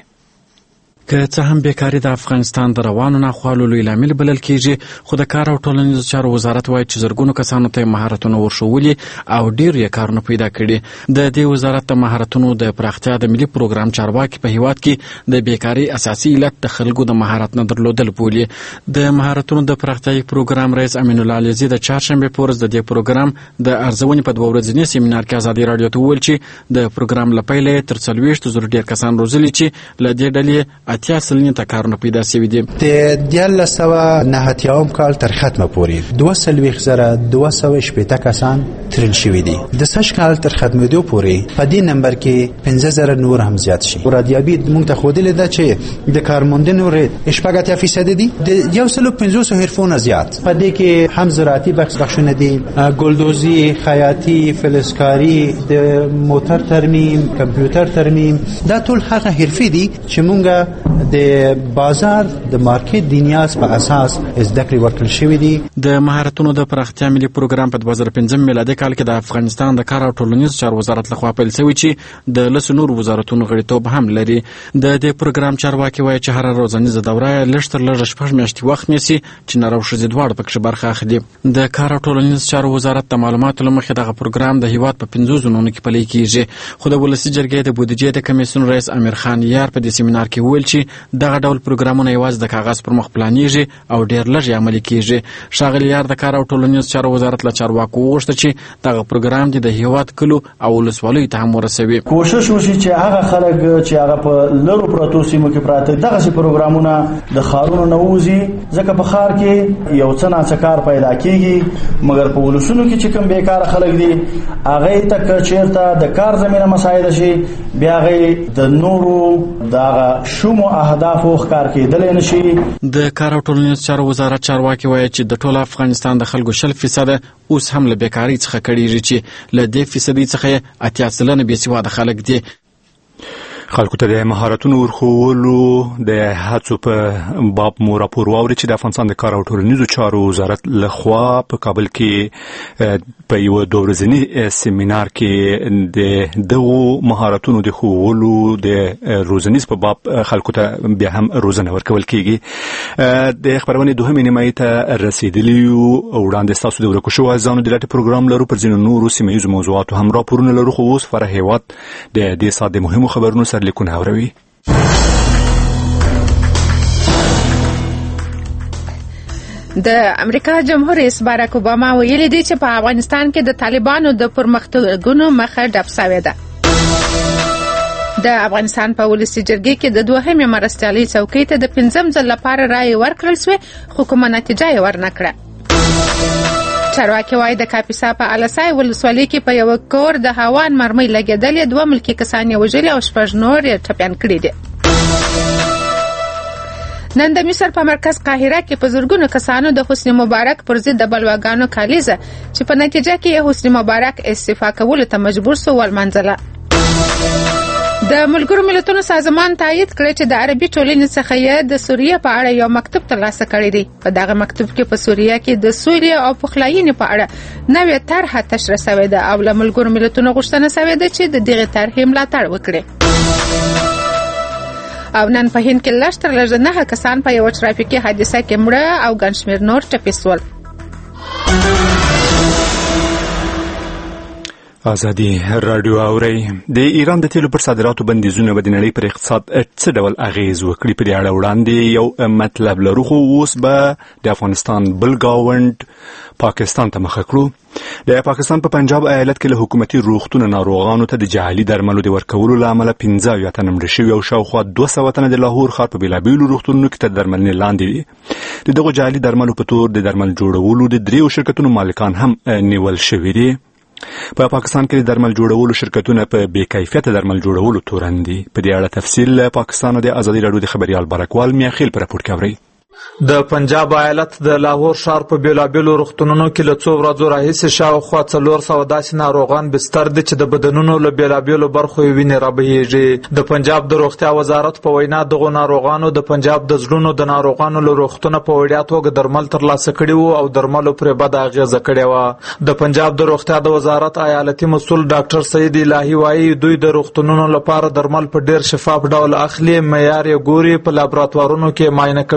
که څه هم بیکاری د افغانستان د روانو ناخوالو لوی لامل بلل کیږي خو د کار او ټولنیزو چارو وزارت وایي چې زرګونو کسانو ته مهارتونه ورښولي او ډېر یې کارونه پیدا کړي. د دې وزارت د مهارتونو د پراختیا د ملي پروګرام چارواکي په هیواد کې د بیکاری اساسي علت د خلکو د مهارت نه درلودل بولي. د مهارتونو د پراختیايي پروګرام رئیس امین الله علیزي د چهارشنبه په ورځ د دې پروګرام د ارزونې په دوه ورځني سیمینار کې ازادي راډیو ته وویل چې د پروګرام له پیله تر څلوېښت زره ډېر کسان روزلي چې له دې ډلې اتیا سلنې ته کارونه پیدا شوي دي. د دیارلس سوه نهه اتیاوم کال تر ختمه پورې دوه څلوېښت زره دوه سوه شپېته کسان ترل شوي دي. د سږ کال تر ختمېدو پورې په دې نمبر کې پنځه زره نور هم زیات شي. رادیابي موږ ته ښودلې ده چې د کارموندنو ریټ شپږ اتیا فیصده دي، د یو سلو پنځوسو حرفونه زیات. په دې کې هم زراعتي بخشونه دي، ګلدوزي، خیاطي، فلزکاري، د موټر ترمیم، کمپیوټر ترمیم، دا ټول هغه حرفې دي چې مونږ د بازار د مارکیټ د نیاز په اساس زده کړې ورکړل شوې دي. د مهارتونو د پراختیا ملي پروګرام په دوه زره پنځم میلادي کال کې د افغانستان د کار او ټولنیز چارو وزارت لخوا پیل شوی چې د لسو نور وزارتونو غړیتوب هم لري. د دې پروګرام چارواکي وایي چې هر روزنیزه دوره لږ تر لږه شپږ میاشتې وخت نیسي چې نر او ښځې دواړه پکې برخه اخلي. د کار او ټولنیز چارو وزارت د معلوماتو له مخې دغه پروګرام د هیواد په پنځو زونونو کې پلی کیږي. خو د ولسي جرګې د بودیجې د کمیسیون رئیس امیر خان یار په دې سیمینار کې وویل چې دغه ډول پروګرامونه یوازې د کاغذ پر مخ پلانیږي او ډېر لږ یې عملي کیږي. ښاغلی یار د کار او ټولنیز چارو وزارت له چارواکو وغوښته چې دغه پروګرام د هیواد کلو او ولسوالیو ته هم ورسوي. کوشش وشي چې هغه خلک چې هغه په لرو پرتو سیمو کې پراته دغه پروګرامونه د ښارونو نه ووځي، ځکه په ښار کې یو څه ناڅه کار پیدا کیږي، مګر په ولسونو کې چې کوم بیکاره خلک دي هغه ته که چیرته د کار زمینه مساعده شي بیا هغه د نورو دغه شومو اهدافو ښکار کېدلی نشي. د کار او ټولنیز چارو وزارت چارواکي وایي چې د ټول افغانستان د خلکو شل فیصده اوس هم له بیکارۍ څخه کړېږي چې له دې فیصدۍ څخه اتیا سلنه بې سواده خلک دي. خلکو ته د مهارتونو ورښوولو د هڅو په باب مو راپور واوري چې د افغانستان د کار او ټولنیزو چارو وزارت لخوا په کابل کې په یو دوه ورځني سیمینار کې د دغو مهارتونو د ښوولو د روزنیز په باب خلکو ته بیا هم روزنه ورکول کیږي. د خبرونې دوهمې نیمایي ته رسیدلي یو وړاندې ستاسو د ورکو شوو عزیزانو د لټې پروګرام لرو، پر ځینو نورو سیمه ییزو موضوعاتو هم راپورونه لرو، خو اوس فرح هیواد د دې ساعت د مهمو خبرونو سره لیکونه اوروي. د امریکا جمهور رئیس باراک اوباما ویلي دی چې په افغانستان کې د طالبانو د پرمختګونو مخه ډپ شوې ده. د افغانستان په ولسي جرګې کې د دوهمې مرستیالۍ څوکۍ ته د پنځم ځل لپاره رایې ورکړل شوې، خو کومه نتیجه یې ورنکړه. چارواکي وایي د کاپیسا په الاسای ولسوالۍ کې په یو کور د هاوان مرمۍ لګېدلې، دوه ملکي کسان یې وژلي او شپږ نور یې ټپیان کړي دي. نن د مصر په مرکز قاهره کې په زرګونو کسانو د حسنی مبارک پر ضد د بلواګانو کالیزه چې په نتیجه کې حسنی مبارک استعفا کولو ته مجبور شو ولمنځله. د ملګرو ملتونو سازمان تایید کړی چې د عربي ټولنې څخه یې د سوریه په اړه یو مکتوب ترلاسه کړی دی. په دغه مکتوب کې په سوریه کې د سوریه او پخلاینې په اړه نوې طرحه تشریح شوې ده او له ملګرو ملتونو غوښتنه شوې ده چې د دغې طرحې ملاتړ وکړي. او نن په هند کې لږ تر لږه نهه کسان په یوه ترافیکي حادثه کې مړه او ګڼ شمېر نور ټپي شول. ازادي رادیو اوري. د ایران د تیلو پر صادراتو بندیزونه به د نړۍ پر اقتصاد څه ډول اغیز وکړي په دې اړه وړاندې یو مطلب لرو، خو اوس به د افغانستان بل گاوند پاکستان ته مخه کړو. د پاکستان په پنجاب ایالت کې له حکومتي روغتون ناروغانو ته د جعلي درملو د ورکولو له امله پنځه اویا تنه مړه شوي او شاوخوا دوه سوه تنه د لاهور ښار په بېلابېلو روغتونونو کې تر درملنې لاندې دي. د دغو جعلي درملو په تور د درمل جوړولو د دریو شرکتونو مالکان هم نیول شوي دي. په پاکستان کې د درمل جوړولو شرکتونه په بې کیفیته درمل جوړولو تورن دي. په دې اړه تفصیل پاکستان د ازادي راډیو د خبريال بارکوال میاخیل پر راپور کوي. د پنجاب ایالت د لاهور ښار په بیلابیلو روغتونونو کې له څو ورځو راهیسې شاوخوا څلور سوه داسې ناروغان بستر دي چې د بدنونو له بیلابیلو برخو یې وینې رابهیږي. د پنجاب د روغتیا وزارت په وینا دغو ناروغانو د پنجاب د زړونو د ناروغانو له روغتونه په وړیا توګه درمل ترلاسه کړي وو او درملو پرې بده اغېزه کړې وه. د پنجاب د روغتیا د وزارت ایالتي مسؤل ډاکټر سعید الهي وایي دوی د روغتونونو لپاره درمل په ډېر شفاف ډول اخلي، معیار یې ګوري، په لابراتوارونو کې معاینه کوي او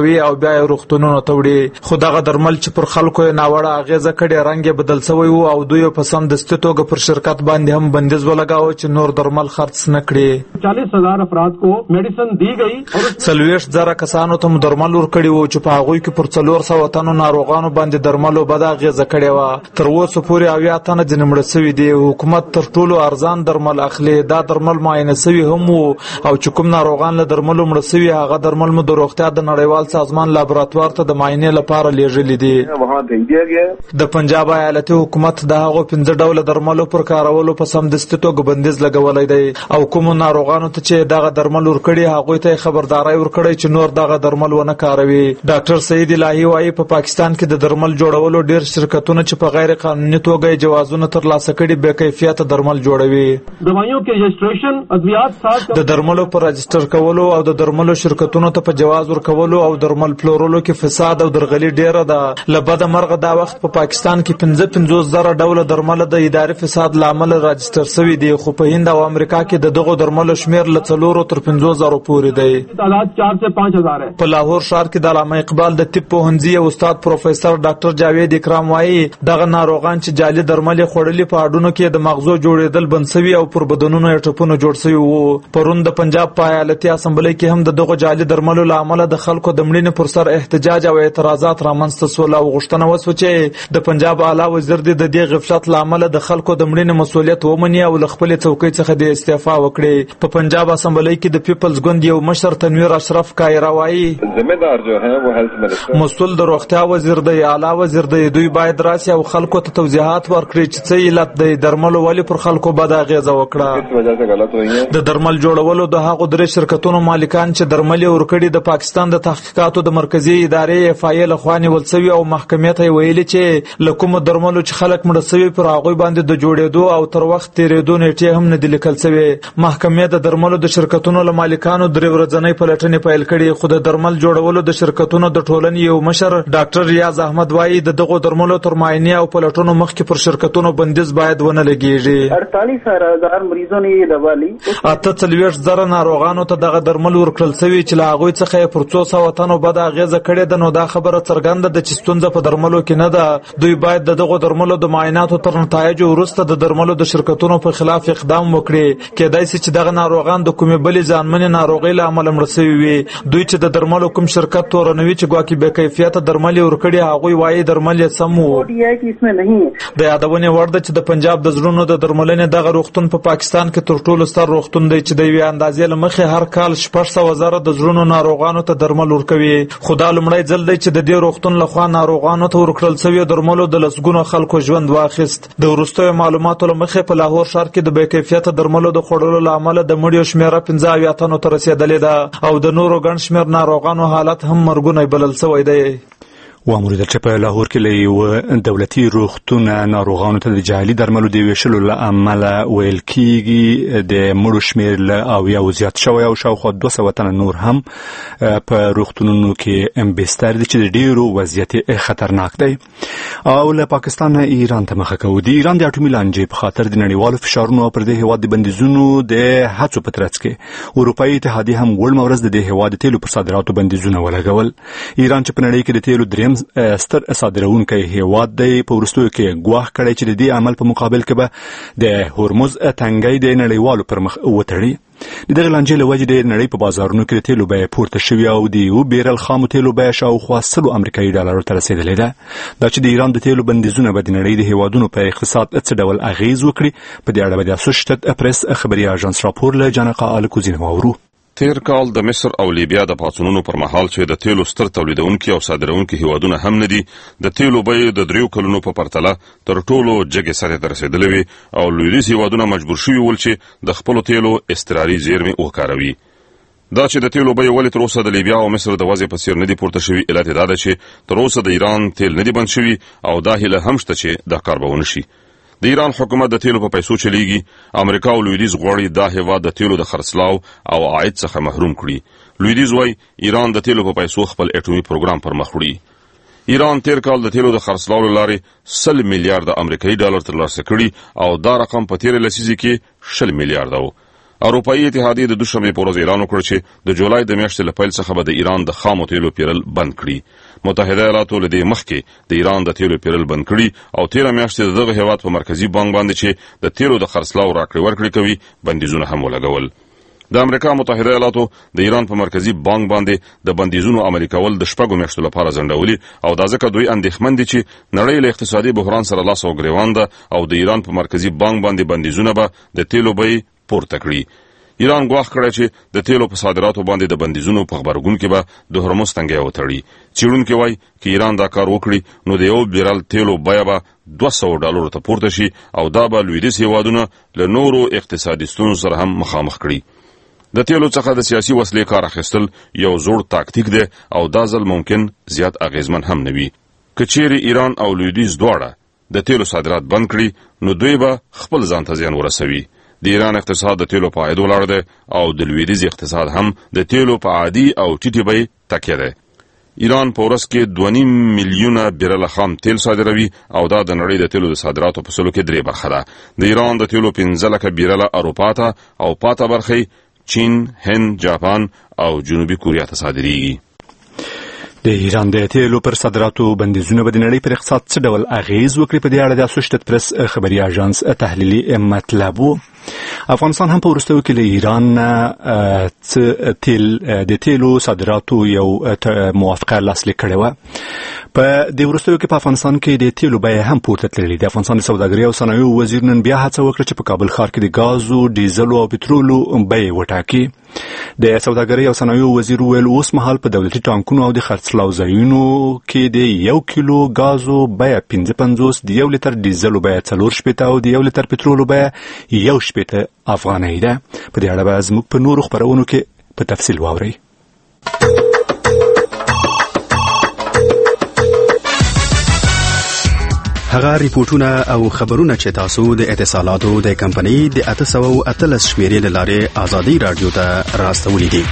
بیا یې روغتونونو ته وړي. خو دغه درمل چې پر خلکو یې ناوړه اغېزه کړې رنګ یې بدل شوی و او دوی په سمدستي توګه پر شرکت باندې هم بندیز ولګاوه چې نور درمل خرڅ نه کړي. چالیس ہزار افراد کو میڈیسن دی گئی. څلوېښت زره کسانو ته درمل ورکړي وو چې په هغوی کې پر څلور سوه تنو ناروغانو باندې درملو بده اغېزه کړې وه. تر اوسه پورې اویا تنه ځینې مړه سوي دي. حکومت تر ټولو ارزان درمل اخلي. دا درمل معاینه سوي هم وو او چې کوم ناروغان له درملو مړه سوي هغه درمل مو د روغتیا د نړیوال سازمان لابراتوار ته د معاینې لپاره لیږلي دي. د پنجاب ایالتي حکومت د هغو پنځه ډوله درملو پر کارولو په سمدستي توګه بندیز لګولی دی او کومو ناروغانو ته چې دغه درمل ورکړي هغوی ته خبرداری ورکړی چې نور دغه درمل ونه کاروي. ډاکټر سعید الهی وایي په پاکستان کې د درمل جوړولو ډیر شرکتونه چې په غیر قانوني توګه جوازونه ترلاسه کړي بې کیفیته درمل جوړوي. دوایوں کې رجسټریشن ادویات ساز د درملو پر رجسټر کولو او د درملو شرکتونو ته په جواز ورکولو او درمل پلورلو کې فساد او درغلي ډیره ده. لبد مرغه دا وخت په پاکستان کې پنځه پنځوس زره ډوله درمل د اداري فساد لامل رجسټر شوي دي. خو په هند او امریکا کې د دغو درملو شمیر له څلورو تر پنځوس زرو پورې دی. تعداد چار سے پانچ ہزار ہے. په لاهور ښار کې د علامه اقبال د طب پوهنځي او استاد پروفیسر ډاکټر جاوید اکرام وایي دغه ناروغان چې جعلي درمل خوړلي په هډونو کې د مغزو جوړېدل بند شوي او پر بدنونو یې ټپونه جوړ شوي وو. پرون د پنجاب په ایالتي اسمبلۍ کې هم د دغو جعلي درملو له امله د خلکو د مړینې پر سر احتجاج او اعتراضات رامنځته شول او غوښتنه وسوه چې د پنجاب اعلی وزیر د دې غفلت له امله د خلکو د مړینې مسؤلیت ومني او له خپلې څوکۍ څخه د استعفا وکړي. په پنجاب اسمبلۍ کې د پیپلز ګوند یو مشر تنویر اشرف کایرا وایي مسؤل د روغتیا وزیر دی، اعلی وزیر دی، دوی باید راسي او خلکو ته توضیحات ورکړي چې څه علت دی درملو ولې پر خلکو بد اغېزه وکړه. د درمل جوړولو د هغو درې شرکتونو مالکان چې درمل یې ورکړي د پاکستان د تحقیقاتو د مرکزي ادارې اف آی له خوا نیول شوي او محکمې ته یې ویلي چې له کومو درملو چې خلک مړه شوي پر هغوی باندې د جوړېدو او تر وخت تېرېدو نیټې هم نه دي لیکل شوې. محکمې د درملو د شرکتونو له مالکانو درې ورځنۍ پلټنې پیل کړي. خو د درمل جوړولو د شرکتونو د ټولنې یو مشر ډاکټر ریاض احمد وایي د دغو درملو تر معاینې او پلټنو مخکې پر شرکتونو بندیز باید ونه لګېږي. اڑتالیس ہزار مریضوں نے یہ دوا لی. اته څلوېښت زره ناروغانو ته دغه درمل ورکړل شوي چې له هغوی څخه یې پر څو سوه تنو بده اغېزه کړې ده. نو دا خبره څرګنده ده چې ستونزه په درملو کې نه ده. دوی باید د دغو درملو د معایناتو تر نتایجو وروسته د درملو د شرکتونو په خلاف اقدام وکړي. کېدای شي چې دغه ناروغان د کومې بلې ځانمنې ناروغۍ له امله مړه شوي وي. دوی چې د درملو کوم شرکت تورنوي چې ګواکې بې کیفیته درمل یې ورکړي هغوی وایي درمل یې سم وو. د یادونې وړ ده چې د پنجاب د زړونو د درملنې دغه روغتون په پاکستان کې تر ټولو ستر روغتون دی چې د یوې اندازې له مخې هر کال شپږ سوه زره د زړونو ناروغانو ته درمل ورکوي. خو دا لومړی ځل دی چې د دې روغتون لخوا ناروغانو ته ورکړل شویو درملو د لسګونو خلکو ژوند واخیست. د وروستیو معلوماتو له مخې په لاهور ښار کې د بې کیفیته درملو د خوړلو له امله د مړیو شمېره پنځه اویا تنو ته رسېدلې ده او د نورو ګڼ شمېر ناروغانو حالت هم مرګونی بلل شوی دی. واموریدل چې په لاهور کې له یو دولتي روغتون ناروغانو ته د جعلي درملو د ویشلو له امله ویل کېږي د مړو شمېر له اویاو زیات شوی او شاوخوا دوه سوه تنه نور هم په روغتونونو کې بستر دي چې د ډېرو وضعیت خطرناک دی. او له پاکستان نه ایران ته مخه کوو. د ایران د اټومي لانجې په خاطر د نړیوالو فشارونو پر دې هېواد د بندیزونو د هڅو په ترڅ کې اروپایي اتحادیې هم وړمه ورځ د دې هېواد د تیلو پر صادراتو بندیزونه ولګول. ایران چې په نړۍ کې د تیلو دریم ستر صادرونکی هیواد دی په وروستیو کې ګواښ کړی چې د دې عمل په مقابل کې به د هورموز تنګی د نړیوالو پر مخ وتړي. د دغه لانجې له وجې د نړۍ په بازارونو کې د تیلو بیه پورته شوې او د یو بیرل خامو تیلو بیه شاوخوا سلو امریکایي ډالرو ته رسېدلې ده. دا چې د ایران د تیلو بندیزونه به د نړۍ د هیوادونو په اقتصاد څه ډول اغیز وکړي په دې اړه به د اسوشییټډ پریس خبري اژانس راپور له جانقه الکوزین واورو. تیر کال د مصر او لیبیا د پاڅونونو پر مهال چې د تیلو ستر تولیدونکي او صادرونکي هیوادونه هم نه دي د تیلو بیې د دریو کلونو په پرتله تر ټولو جګې سرې ته رسېدلې وي او لویدیځ هیوادونه مجبور شوي ول چې د خپلو تیلو اضطراري زیرمې وکاروي. دا چې د تیلو بیې ولې تر اوسه د لیبیا او مصر د وضع په څیر نه دي پورته شوي علت یې دا ده چې تر اوسه د ایران تیل نه دي بند شوي او دا هیله هم شته چې دا کار به ونه شي. د ایران حکومت د تیلو په پیسو چلیږي. امریکا او لویدیځ غواړي دا هیواد د تیلو د خرڅلاو او عاید څخه محروم کړي. لویدیځ وایي ایران د تیلو په پیسو خپل اټومي پروګرام پر مخ وړي. ایران تیر کال د تیلو د خرڅلاو لارې سل میلیارډ امریکایي ډالر ترلاسه کړي او دا رقم په تیر لسیزه کې شل میلیارډ و. اروپאי اتحادیه د دوشنبه په ورځ اعلان وکړ چې د جولای د میاشتې له پیل څخه به د ایران د خامو تیلو پیرل بند کړي. متحده ایالاتو له دې مخکې د ایران د تیلو پیرل بند کړي او تیر میاشتې دغه هیواد په مرکزی بانک باندې چې د تیلو د خرڅلاو راکړې ورکړې کوي بندیزونه هم ولګول. د امریکا متحده ایالاتو د ایران په مرکزی بانک باندې د بندیزونو عملي کول د شپږو میاشتو لپاره ځنډولي او دا ځکه دوی اندېښمن دي چې نړۍ له اقتصادي بحران سره لاس او ګریوان ده او د ایران په مرکزی بانک باندې بندیزونه به د تیلو بیې پورته کړي. ایران ګواښ کړی چې د تیلو په صادراتو باندې د بندیزونو په غبرګون کې به د هرمز تنګی وتړي. څېړونکي وایي که ایران دا کار وکړي نو د یو بیرل تیلو بیه به دوه سوه ډالرو ته پورته شي او دا به لویدیځ هیوادونه له نورو اقتصادي ستونزو سره هم مخامخ کړي. د تیلو څخه د سیاسي وسلې کار اخیستل یو زوړ تاکتیک دی او دا ځل ممکن زیات اغیزمن هم نه وي. که چیرې ایران او لویدیځ دواړه د تیلو صادرات بند کړي نو دوی به خپل ځان ته زیان ورسوي. د ایران اقتصاد د تیلو په عاید ولاړ دی او د لویدیځ اقتصاد هم د تیلو په عادي او ټیټې بیې تکیه دی. ایران په ورځ کې دوه نیم میلیونه بیرله خام تیل صادروي او دا د نړۍ د تیلو د صادراتو په سلو کې درې برخه ده. د ایران د تیلو پنځه لکه بیرله اروپا ته او پاته برخې چین، هند، جاپان او جنوبي کوریا ته صادریږي. د ایران د تیلو پر صادراتو بندیزونه به د نړۍ پر اقتصاد څه ډول اغیز وکړي په دې اړه د اسوشیټډ پریس خبري اژانس تحلیلي مطلب و. افغانستان هم په وروستیو کې له ایران تیل د تیلو صادراتو یو موافقه لاسلیک کړې وه. په دې وروستیو کې په افغانستان کې د تیلو بیې هم پورته تللې. د افغانستان د سوداګرۍ او صنایعو وزیر نن بیا هڅه وکړه چې په کابل ښار کې د ګازو، ډیزلو او پټرولو بیې وټاکي. د سوداګرۍ او صنایعو وزیر ویل اوس مهال په دولتي ټانکونو او د خرڅلاو ځایونو کې د یو کیلو ګازو بیه پنځه پنځوس، د یو لیتر ډیزلو بیه څلور شپېته او د یو لیتر پټرولو بیه یو شپېته افغانۍ ده. په دې اړه به زموږ په نورو خپرونو کې په تفصیل واورئ. هغه ریپورتونه او خبرونه چې تاسو د اتصالاتو د کمپنۍ د اته سوه اتلس شمیرې له لارې ازادي راډیو ته راستولي دي.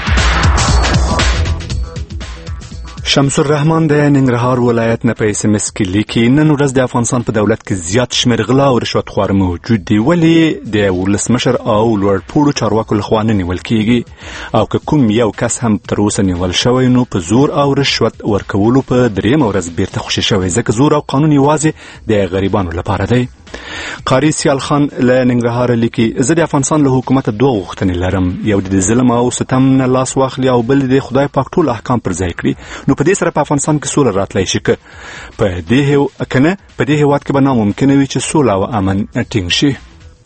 شمس الرحمن د ننګرهار ولایت نه په اس ام اس کې لیکي نن ورځ د افغانستان په دولت کې زیات شمېر غلا او رشوت خوار موجود دي. ولې د ولسمشر او لوړپوړو چارواکو لخوا نه نیول کیږي او که کوم یو کس هم تر اوسه نیول شوی نو په زور او رشوت ورکولو په دریمه ورځ بیرته خوشي شوی ځکه زور او قانون یوازې د غریبانو لپاره دی. قاری سیال خان له ننګرهار لیکي زه د افغانستان له حکومت دوه غوښتنې لرم. یو د ظلم او ستم نه لاس واخلي او بل د خدای پاک ټول احکام پر ځای کړي. نو په دې سره په افغانستان کې سوله راتلی شي. که په دې کنه په دې هیواد کې به ناممکنه وي چې سوله او امن ټینګ شي.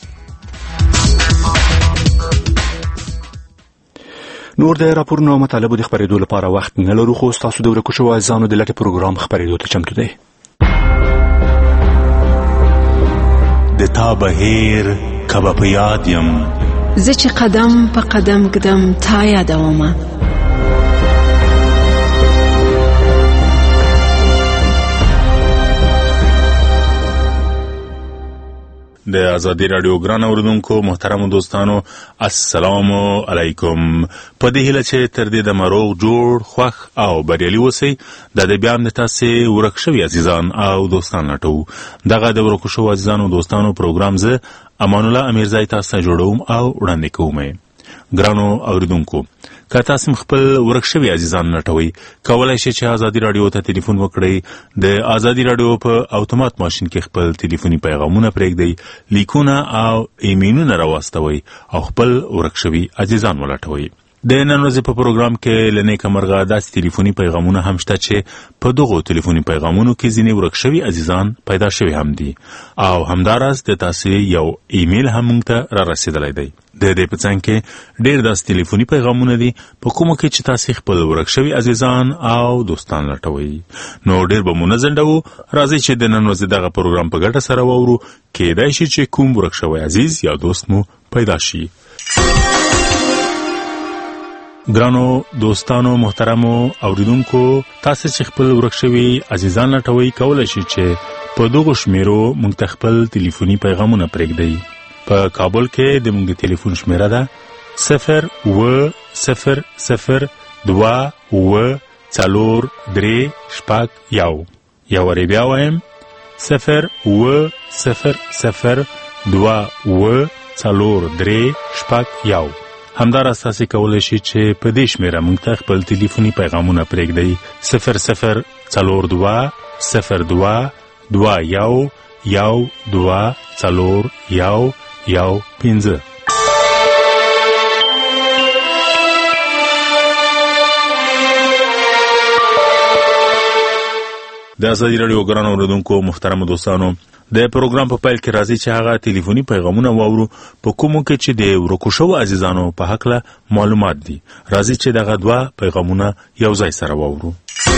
نور د راپورونو او مطالبو د خپرېدو لپاره وخت نه لرو خو ستاسو د ورکو شوو عزیزانو د لټې پروګرام خپرېدو ته چمتو دی. د تا بهیر کبه په یاد یم زه چې قدم په قدم ږدم تا یادومه. د ازادي رادیو ګران اوریدونکو محترم دوستانو السلام علیکم. په دې هیله چې تر دې د مروغ جوړ خوښ او بریالي اوسئ. دا د بیا هم د تاسې ورک شوي عزیزان او دوستان لټوو. دغه د ورکو شوو عزیزانو دوستانو پروګرام زه امان الله امیرزی تاسو ته جوړوم او وړاندې کوم. ګرانو اوریدونکو که تاسو خپل ورک شوي عزیزان لټوئ کولای شئ چې ازادي رادیو ته ټلیفون وکړئ. د ازادي رادیو په اتومات ماشین کې خپل ټلیفوني پیغامونه پرېږدئ، لیکونه او ایمیلونه راواستوئ او خپل ورک شوي عزیزان ولټوئ. د نن ورځې په پروګرام کې له نیکه مرغه داسې ټلیفوني پیغامونه هم شته چې په دغو ټلیفوني پیغامونو کې ځینې ورک شوي عزیزان پیدا شوي هم دي او همداراز د تاسې یو ایمیل هم موږ ته را رسېدلی دی. د دې په څنګ کې ډېر داسې ټلیفوني پیغامونه دي په کومو کې چې تاسې خپل ورک شوي عزیزان او دوستان لټوئ. نو ډېر به مو نه ځنډوو، راځئ چې د نن ورځې دغه پروګرام په ګډه سره واورو. کیدای شي چې کوم ورک شوی عزیز یا دوست مو پیدا شي. ګرانو دوستانو محترمو اوریدونکو تاسو چې خپل ورک شوي عزیزان لټوئ کولای شئ چې په دغو شمیرو موږ ته خپل ټلیفوني پیغامونه پرېږدئ. په کابل کې د موږ د ټلیفون شمیره ده صفر اوه صفر صفر دوه اوه څلور درې شپږ یو. یو وارې بیا وایم صفر اوه صفر صفر دوه اوه څلور درې شپږ یو. همداراز تاسې کولی شئ چې په دې شمېره موږ ته خپل ټلیفوني پیغامونه پرېږدئ. صفر صفر څلور دوه صفر دوه دوه یو یو دوه څلور یو یو پنځه. د ازادي راډیو ګرانو اوریدونکو محترمو دوستانو، د پروګرام په پیل کې راځي چې هغه ټلیفوني پیغامونه واورو په کومو کې چې د ورکو شوو عزیزانو په هکله معلومات دي. راځي چې دغه دوه پیغامونه یو ځای سره واورو.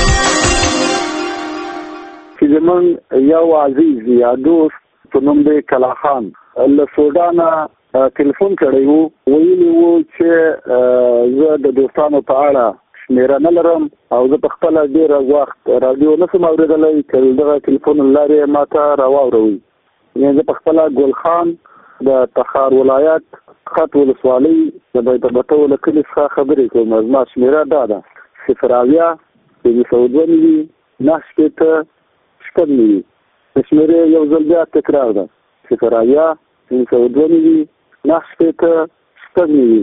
چې زمون یو عزیز یا دوست په نوم دی کلا خان له سودان ټلیفون کړی وو، ویلي وو چې زه د دوستانو په اړه شمیره نه لرم او زه په خپله ډېره وخت راډیو نه شم اورېدلی، که دغه ټلیفون له لارې ما ته راواوروئ. یعنې زه په خپله ګل خان د تخار ولایت خط ولسوالۍ د بیتبته له کلي څخه خبرې کوم. زما شمیره دا ده: صفر اویا پنځه سوه دوه نوي نهه شپېته شپږ نوي. د شمېرې یو ځل بیا تکرار ده: صفر اویا پنځه سوه دوه نوي نهه شپېته شپږ نوي.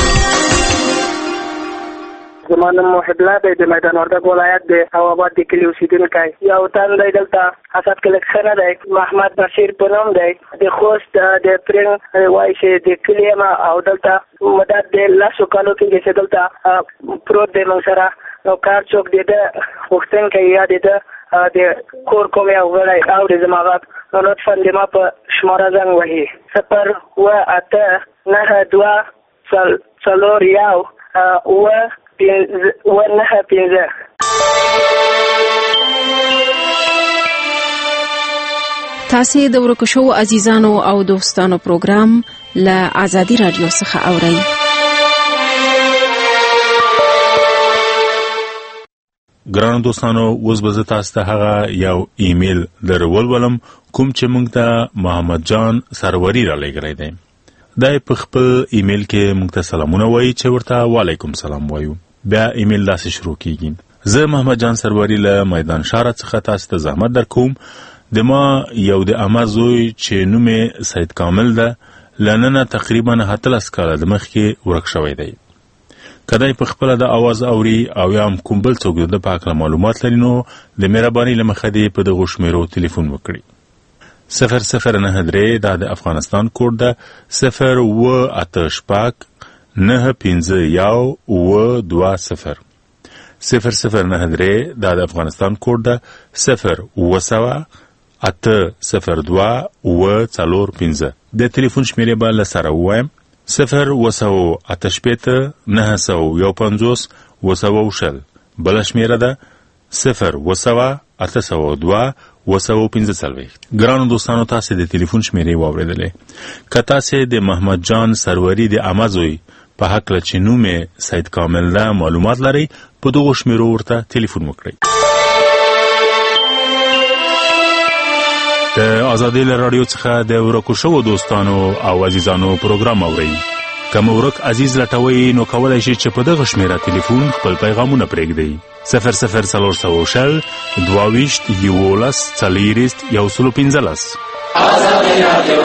زما نوم محب الله دی، د میدان وردګ ولایت د هواباد د کلي اوسېدونکی. یو تن دی دلته حسد کلکشنه دی، محمد بشیر په نوم دی، د خوست د پرنګ وایي چې د کلي یم او دلته مدت د لسو کالو کېږي چې دلته پروت دی موږ سره. نو کار څوک د ده غوښتونکی یا د ده د کور کوم یو غړی اوري زما غږ، نو لطفا د ما په شماره زنګ وهي: صفر اوه اته نهه دوه څلور یو اوه اوه نهه پنځه. تاسې د ورکو شوو عزیزانو او دوستانو پروګرام له ازادي راډیو څخه اورئ. ګرانو دوستانو، اوس به زه تاسو ته هغه یو ایمیل در ولولم کوم چې موږ ته محمد جان سروري را لېږلی دی. دا په خپل ایمیل کې موږ ته سلامونه وایي چې ورته وعلیکم سلام وایو. بیا ایمیل داسې شروع کیږي: زه محمد جان سروري له میدان شهر څخه تاسو ته زحمت در کوم. د ما یو د عمه زوی چې نوم یې سید کامل ده، له ننه تقریبا اتلس کاله د مخکې ورک شوی دی. که دی په خپله د اواز اوري او یا هم کوم بل څوک د ده په هکله معلومات لري، نو د مهربانۍ له مخه دې په دغو شمېرو تلیفون وکړي: صفر صفر نهه درې دا د افغانستان کوډ ده، صفر اوه اته شپږ نهه پنځه یو اوه دوه صفر. صفر صفر نهه درې دا د افغانستان کوډ ده، صفر اوه سوه اته صفر دوه اوه څلور پنځه. د تلیفون شمېرې به له سره ووایم: صفر اوه سوه اته شپېته نهه سوه یو پنځوس اوه سوه شل. بله شمېره ده صفر اوه سوه اته سوه دوه اوه سوه پنځه څلوېښت. ګرانو دوستانو، تاسې د تلیفون شمېرې واورېدلې. که تاسې د محمد جان سروري د عمه زوی په هکله چې نوم یې سید کامل ده معلومات لرئ، په دغو شمېرو ورته تلیفون وکړئ. د ازادي راډیو څخه د ورکو شوو دوستانو او عزیزانو پروګرام اورئ. که مو ورک عزیز لټوئ، نو کولی شئ چې په دغه شمېره تلیفون خپل پیغامونه پرېږدئ: صفر صفر څلور سوه شل دوه ویشت یولس څلېرویشت یو سلو پنځلس. ازادي راډیو.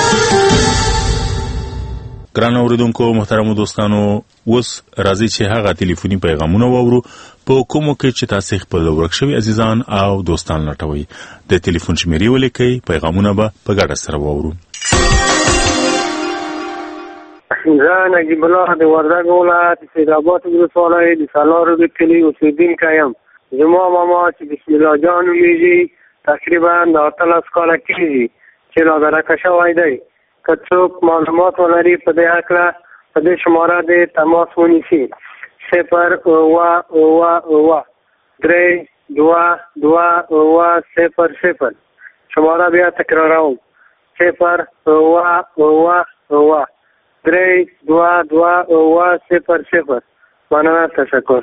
ګران اوریدونکو محترمو دوستانو، اوس راځي چې هغه تلیفوني پیغامونه واورو په کومو کې چې تاسې خپل ورک شوي عزیزان او دوستان لټوئ. د تلیفون شمېرې ولیکئ، پیغامونه به په ګډه سره واورو. زه نجیب الله د وردګ ولایت سیدآباد ولسوالۍ د سالارو د کلي اوسېدونکی یم. زما ماما چې بسم الله جان نومېږي تقریبا د اتلس کاله کېږي چې رادرکه شوی دی. که څوک معلومات ولري په دې هکله په دې شماره د تماس ونیسي: صفر اوه اوه اوه درې دوه دوه اوه صفر صفر. شماره بیا تکراروم: صفر اوه اوه اوه درې دوه دوه اوه صفر صفر. مننه، تشکر.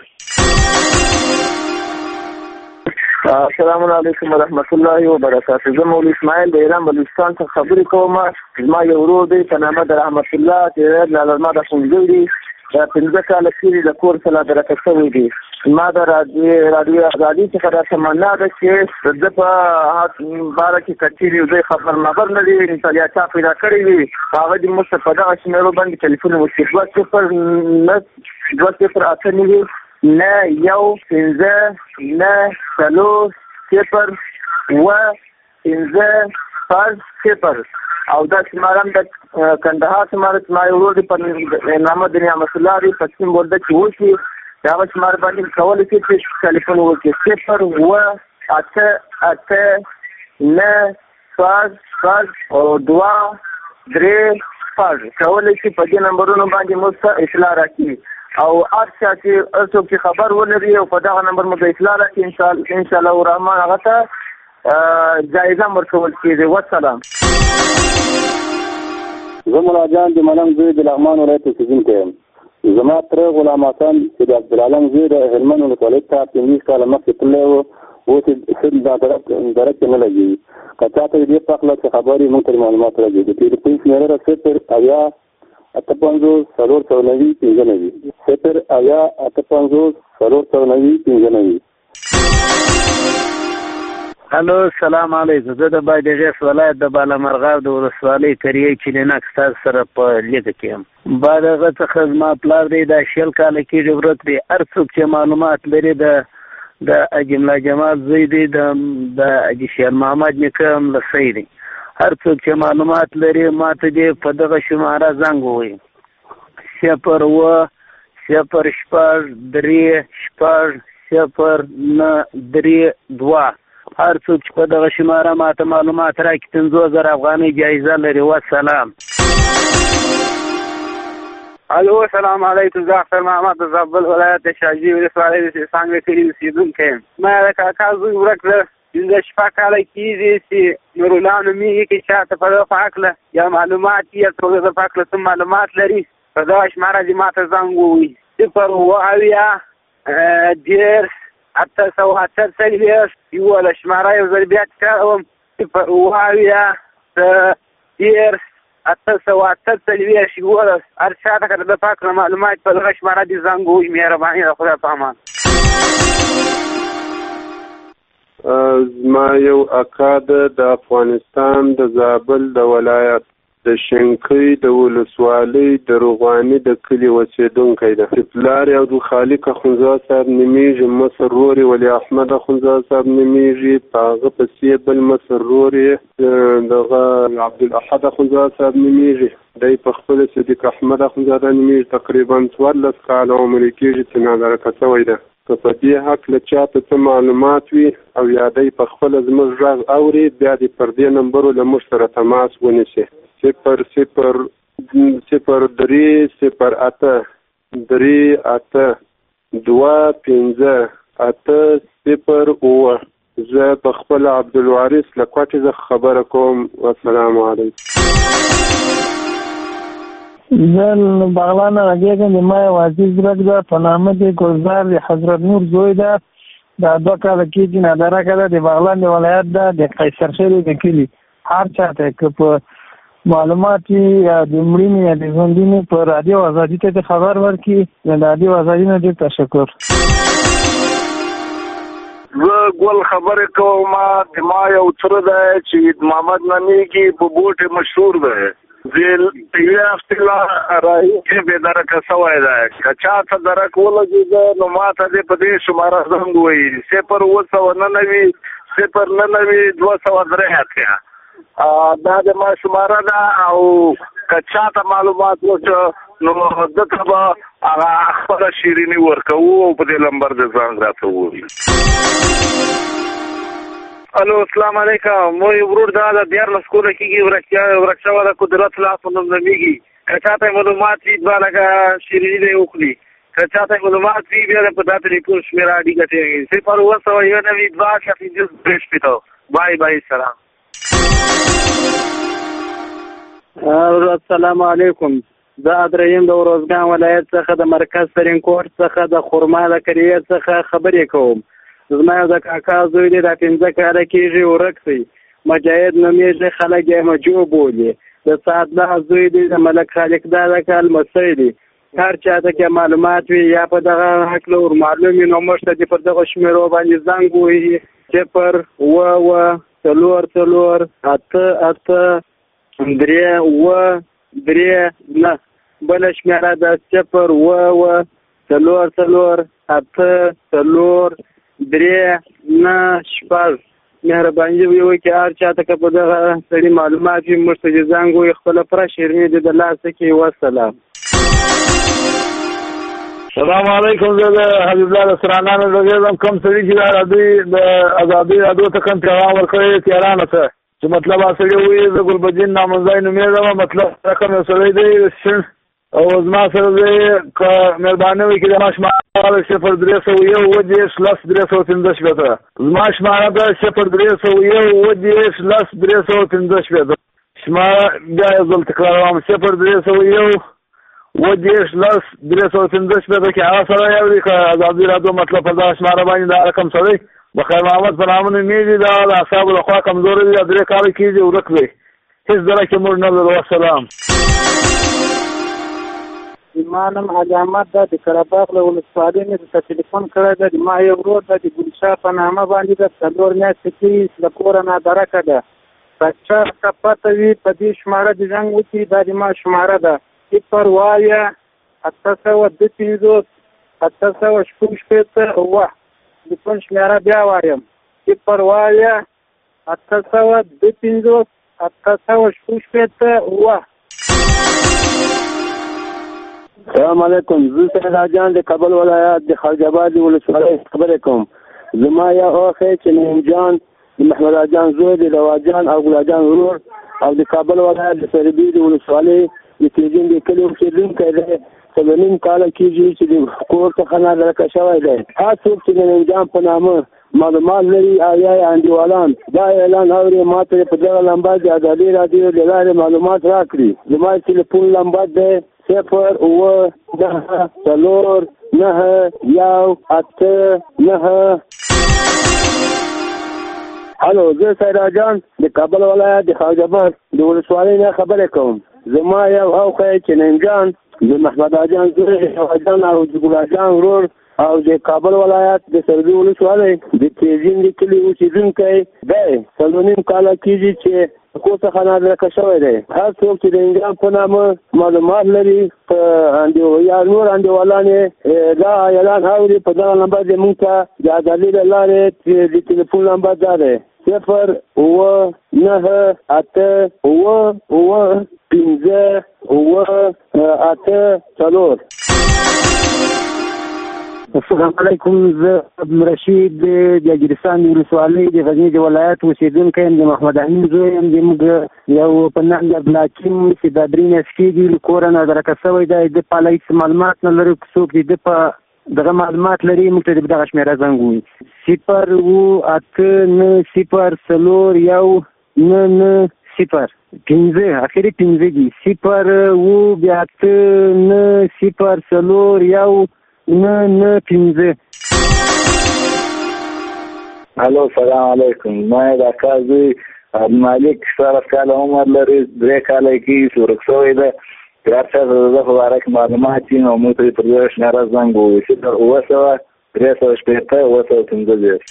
السلام علیکم ورحمت الله وبرکاته. زه مولوي اسماعیل د ایران بلوچستان څخه خبرې کوم. زما یو ورور دی په نامه د رحمت الله چې لالما د ښوونځی دی دا پنځه کاله کېږي د کور څخه درکه شوی دی. ما د راډیو ازادي څخه دا تمنا ده چې د په باره کې کچېري دوی خبر مبر نه دي مثال یا چا پیدا کړی وي هغه د موږ په دغه شمیرو باندې ټلیفون وکړي دوه صفر نه دوه صفر اته نوي نه یو پنځه نه څلور صفر اوه پنځه شپږ صفر او دا شماره هم د کندهار شماره چې ما یې ورور دی په نامه د نعمت الله دی په سیم بورډه کې وشي د هغه شماره باندې کولی شي چې ټلیفون وکړي صفر اوه اته اته نه شپږ شپږ او دوه درې شپږ کولی شي په دې نمبرونو باندې موږ ته اطلاع راکړي او هر چا چې هر څوک چې خبر ولري او په دغه نمبر موږ ته اطلاع راکړي انشاءالله الرحمن هغه ته جایزه ورکول کېږي. والسلام. زه مولا جان د ملنګ زوی د لغمان ولایت اوسېدونکی یم. زما تره غلام حسن چې د عبدالعالم زوی د هلمند ولسوالۍ ته پنځه کاله مخکې تللی و اوس یې ښه درک کې نه لګېږي. که چا ته یې دې په هکله څه خبر وي موږ ته معلومات راکړي. د ټلیفون شمېره ده صفر اویا اته پنځوس څلور سوه نوي پنځه نوي صفر اویا اته پنځوس څلور سوه نوي پنځه نوي. الو السلام علیکم. زه د بادغیس ولایت د بالامرغاب د ولسوالۍ کریه کلینک ستاسو سره په لیږه کې یم. بادغه څخه زما پلار دی دا شل کاله کېږي ورک دی. هر څوک چې معلومات لري د د اجملا جمال زوی دی د حاجي شیر محمد نیکه ملسی دی. هر څوک چې معلومات لري ما ته دې په دغه شماره زنګ ووایي صفر اوه صفر شپږ درې شپږ صفر نه درې دوه. هر څوک چې په دغه شماره ماته معلومات راکړي پنځوس زره افغانۍ جایزه لري. والسلام. الو السلام علیکم. زه اختر محمد د زابل ولایت د شاجوی ولسوالۍ د څانګې کلي اوسېدونکی یم. ما د کاکا زوی ورک دی پنځه شپږ کاله کېږي چې نورالله نومېږي که چاته په دغه په هکله یا معلومات یا څوک د په هکله څه معلومات لري په دغه شماره دې ما ته زنګ ووایي صفر اوه اویا دېرش اته سوه اته څلوېښت یوله شماره یو ځل بیا تکراروم صفر اوه اویا دېرش اته سوه اته څلوېښت یوولس هر چا ته که د په هکله معلومات په دغه شماره دې زنګ ووایي. مهرباني د خدای په امان. زما یو اکا ده د افغانستان د زابل د ولایت د شنکۍ د ولسوالۍ د روغاني د کلي اوسېدونکی ده. پلار یې عبدالخالق اخندزاده صاحب نومېږي، مصر رور یې ولي احمد اخندزاده صاحب نومېږي، په هغه پسې بل مصر رور یې دغه عبدالاحد اخندزاده صاحب نومېږي، دی په خپله صدیق احمد اخندزاده نومېږي. تقریبا څوارلس کاله عمر یې کېږي چې نادرکه شوی ده. که په دې هکله چاته څه معلومات وي او یا دی په خپله زموږ غږ اوري بیا دې پر دې نمبرو له موږ سره تماس ونیسي. صفر صفر صفر درې صفر اته درې اته دوه پنځه اته صفر اوه. زه په خپله عبدالوارث له کوټې څخه خبره کوم. والسلام علیکم. زه بغلان راځم. د ما یو عزیز ورک ده په نامه د ګلزار د حضرت نور زوی ده. دا دوه کاله کېږي نادرکه ده د بغلان د ولایت ده د قیصر خیل د کلي. هر چا ته که په معلومات یا د مړینې یا د ژوندینې په رادیو ازادي ته خبر ورکړي. د رادیو ازادي نه ډېر تشکر. زه ګل خبرې کوم. ما یو تره دی چې محمد نامېږي، په بوټې مشهور دی. زه یوې هفتې راهیسې بې درکه شوی دی. که چا ته درک ولګېده نو ما ته دې په دې شماره زنګ ووایي صفر اوه سوه نه نوي صفر نه نوي دوه سوه درې اتیا. دا د ما شماره ده او که چا ته معلومات وشو نو ده ته به هغه خپله شیریني ورکوو او په دې نمبر د زنګ راته ووایي. الو السلام علیکم. مو یو ورور دا د دیارلس کاله کېږي ورک شوی ده. قدرت الله په نوم نومېږي. که چا ته معلومات وي دوه لکه شیریني دی وکړي. که چا ته معلومات وي بیا په دا ټلیفون شمېره اړیکه تېږي صفر اوه سوه یو نوي دوه اتیا پنځوس درې شپېته. بای بای. سلام. السلام علیکم. زه ادریم د ورزګان ولایت څخه د مرکز ترینکوټ څخه د خرما د کریې څخه خبرې کوم. زما یو د کاکا زوی دی دا پنځه کاله کېږي ورک دی. مجاهد نومېږي، خلک یې مجو بولي. د سعدالله زوی دی د ملک خالق دا د کال لمسی دی. هر چاته کې معلومات وي یا په دغه حق له معلومي نو موږ ته په دغه شمیرو باندې زنګ وي صفر و و څلور څلور اته اته درې و درې نه بل شمیره ده صفر و و څلور څلور اته څلور درې نه شپږ مهرباني وي چې هر چاته که په دغه سړي معلومات وي موږ ته زنګ وي خپله پوره شیریني دې د لاسه کې وسلام. السلام علیکم. زه د حبیب الله د سرانانو رغېږم کوم سړي چې دا راځي د ازادۍ راډیو ته کوم پیغام ورکوي تهرانه ته چې مطلب هغه سړي وایي زه ګلبدین نامنځی نومېږم مطلب رقم یو سړی دی او زما سره دی که مهرباني وي چې زما شماره صفر درې سوه یو اووه دېرش لس درې سوه پنځه شپېته زما شماره ده صفر درې سوه یو اووه دېرش لس درې سوه پنځه شپېته شماره بیا یو ځل تکراروم صفر درې سوه یو اووه دېرش لس درې سوه پنځه شپېته کې هغه سړی یو دی که ازادي راډیو مطلب په دغه شماره باندې دا رقم سړی بخیر محمد په نامه نومېږي دا د اعصابو لخوا کمزوری دی درې کاله کېږي ورک دی هېڅ درک یې موږ نه لرو. والسلام. ما نوم علي احمد ده د قرهباغ له ولسوالۍ مې درته ټلیفون کړی ده. ما یو ورور ده د ګلشاه په نامه باندې ده څلور میاشتې کېږي له کوره نادرکه ده که چا ته پته وي په دې شماره د زنګ وکړي دا د ما شماره ده صفر اویا اته سوه دوه پنځوس اته سوه شپږ شپېته اووه د کوم شماره بیا وایم صفر اویا اته سوه دوه پنځوس اته سوه شپږ شپېته اووه. السلام علیکم. زه سید جان د کابل ولایت د خارج آباد ولسوالۍ خبرې کوم. زما یو اخ چې نعیم جان د محمد جان زوی د روا جان او ګلا جان ورور او د کابل ولایت د سربي د ولسوالۍ د تیجین د کلي اوسېدونکی دی څلور نیم کاله کېږي چې د کور څخه نادرکه شوی دی. هر څوک چې د نعیم جان په نامه معلومات لري او یا یې انډیوالان دا اعلان اوري ما ته په دغه لمبر د ازادي راډیو له لارې معلومات راکړي. زما ټلیفون لمبر دی صفر اووه نهه څلور نهه یو اته نهه. هلو زه سیرا جان د کابل ولایت د خارج آباد د ولسوالۍ نه خبرې کوم. زما یو اوښی چې نعیم جان د محمد جان زوی د جان او د ګلا جان ورور او د کابل ولایت د سربي ولسوالۍ د تیزین د کلي اوسېدونکی دی څلور نیم کاله کېږي چې کور څخه نادرکه شوی دی. هر څوک چې د انجام په نامه معلومات لري په یا نور انډیوالان یې دا اعلان اوري په دغه نمبر د موږ ته د ازادي له لارې د ټلیفون نمبر دا دی صفر اووه نهه اته اووه اووه پنځه اووه اته څلور. السلام علیکم. زه رشید د اجرستان د ولسوالۍ د غزني د ولایت اوسېدونکی یم د محمد امین زوی یم. د موږ یو په نام د عبدالحکیم چې دا درې میاشتې کېږي له کوره نادرکه شوی دی. د په هلایي څه معلومات نه لري که څوک د ده په دغه معلومات لري موږ ته د دغه شمېره زنګ ووایي صفر اووه اته نه صفر څلور یو نه نه صفر پنځه اخري پنځه دي صفر اووه بیا اته نه صفر څلور یو نه نه پنځه. الو سلام علیکم. ما د اکا زوی مالک شپاړس کاله عمر لري درې کاله کېږي چې ورک شوی دی. که هر چا ته د ده په باره کې معلومات وي نو موږ ته یې پر دغه شمېره زنګ ووایي صفر اووه سوه درې سوه شپېته اووه سوه پنځه دېرش.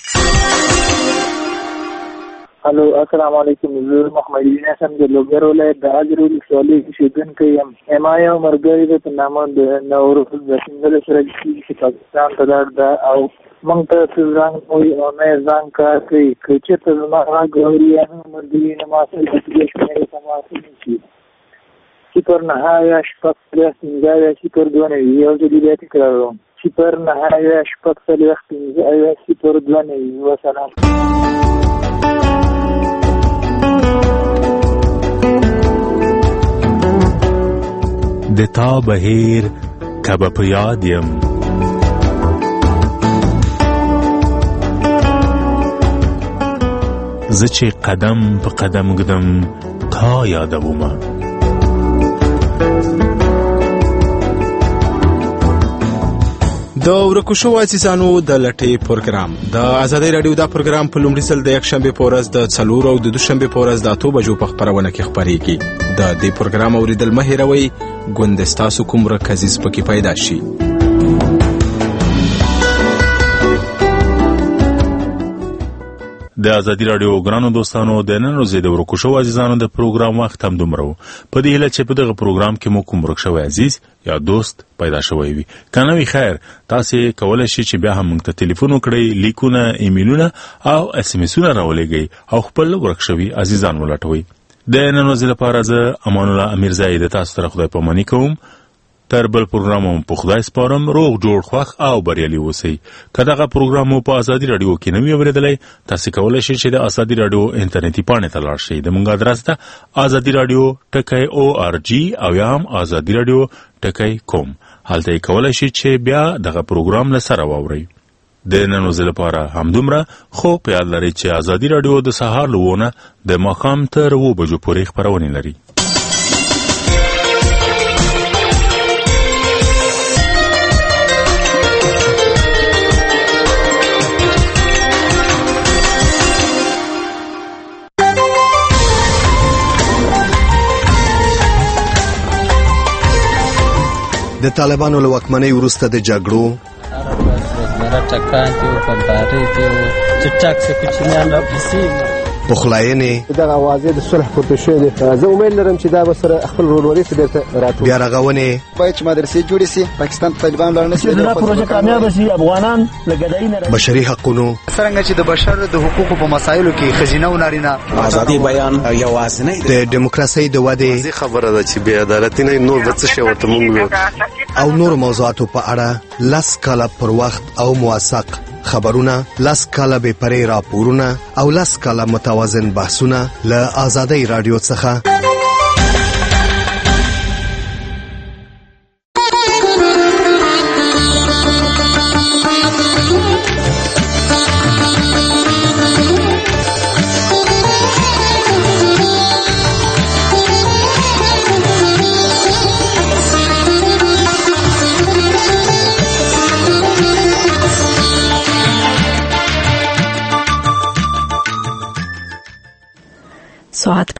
الو السلام علیکم. زه محمد دین اسم د لوګر ولایت د اجر ولسوالۍ اوسېدونکی یم. ما یو ملګری دی په نامه د نوروز د پنځلس ورځې کېږي چې پاکستان ته لاړ ده او موږ ته څه زنګ وایي او نه یې زنګ کار کوي. که چېرته زما غږ اوري یا هم ملګري نه ما سره د دې شمېرې ته معافي شي صفر نهه یا شپږ څلوېښت پنځه اویا صفر دوه نوي. یو ځل بیا تکراروم صفر نهه یا شپږ څلوېښت پنځه اویا صفر دوه نوي. وسلام. د تا بهیر کبه په یاد یم زه چې قدم په قدم ږدم تا یادومه د ورکو شوو عزیزانو د لټۍ پروګرام د آزادۍ راډیو دا پروګرام په لومړي ځل د یکشنبې په ورځ د څلور او د دوشنبې په ورځ د اتو بجو په خپرونه کې خپرېږي. د دې پروګرام اوریدل مه هېروئ، ګوندې ستاسو کوم ورک عزیز پکې پیدا شي. د ازادي راډیو ګرانو دوستانو د نن ورځې د ورکو شوو عزیزانو د پروګرام وخت هم دومره و. په دې هیله چې په دغه پروګرام کې مو کوم ورک شوی عزیز یا دوست پیدا شوی وي. که نه وي خیر، تاسې کولی شئ چې بیا هم موږ ته تلیفون وکړئ، لیکونه، ایمیلونه او اس ام اسونه راولېږئ او خپل ورک شوي عزیزان ولټوئ. د نن ورځې لپاره زه امان الله امیرزایی د تاسو سره خدای پاماني کوم. تر بل پروګرام هم په خدای سپارم. روغ جوړ خوښ او بریالي اوسئ. که دغه پروګرام مو په ازادي راډیو کې نه وي اورېدلی، تاسې کولی شئ چې د ازادي راډیو انټرنیټي پاڼې ته لاړ شئ. د موږ ادرس ده ازادي راډیو ټکی او آر جي او یا هم ازادي راډیو ټکی کوم. هلته یې کولی شئ چې بیا دغه پروګرام له سره واورئ. د نن ورځې لپاره همدومره، خو په یاد لرئ چې ازادي راډیو د سهار له اووه نه د ماښام تر اووه بجو پورې خپرونې لري. د طالبانو له واکمنۍ وروسته د جګړو پخلاینې دغه اوازې د صلح پورته شوې دي. زه امید لرم چې دا به سره خپل ورورولي ته بیرته راټول بیا رغونې باید چې مدرسې جوړې سي، پاکستان ته طالبان لاړ نه شي، دا پروژه کامیاب شي، افغانان له ګډوډۍ نه بشري حقونو څنګه چې د بشر د حقوقو په مسایلو کې ښځینه او نارینه ازادي بیان یوازینی د دیموکراسۍ د ودې خبره ده چې بې عدالتي نه نور به څه شی ورته موږ او نور موضوعاتو په اړه لس کاله پر وخت او موثق خبرونه، لس کاله بې پرې راپورونه او لس کاله متوازن بحثونه له آزادۍ راډیو څخه. ساعت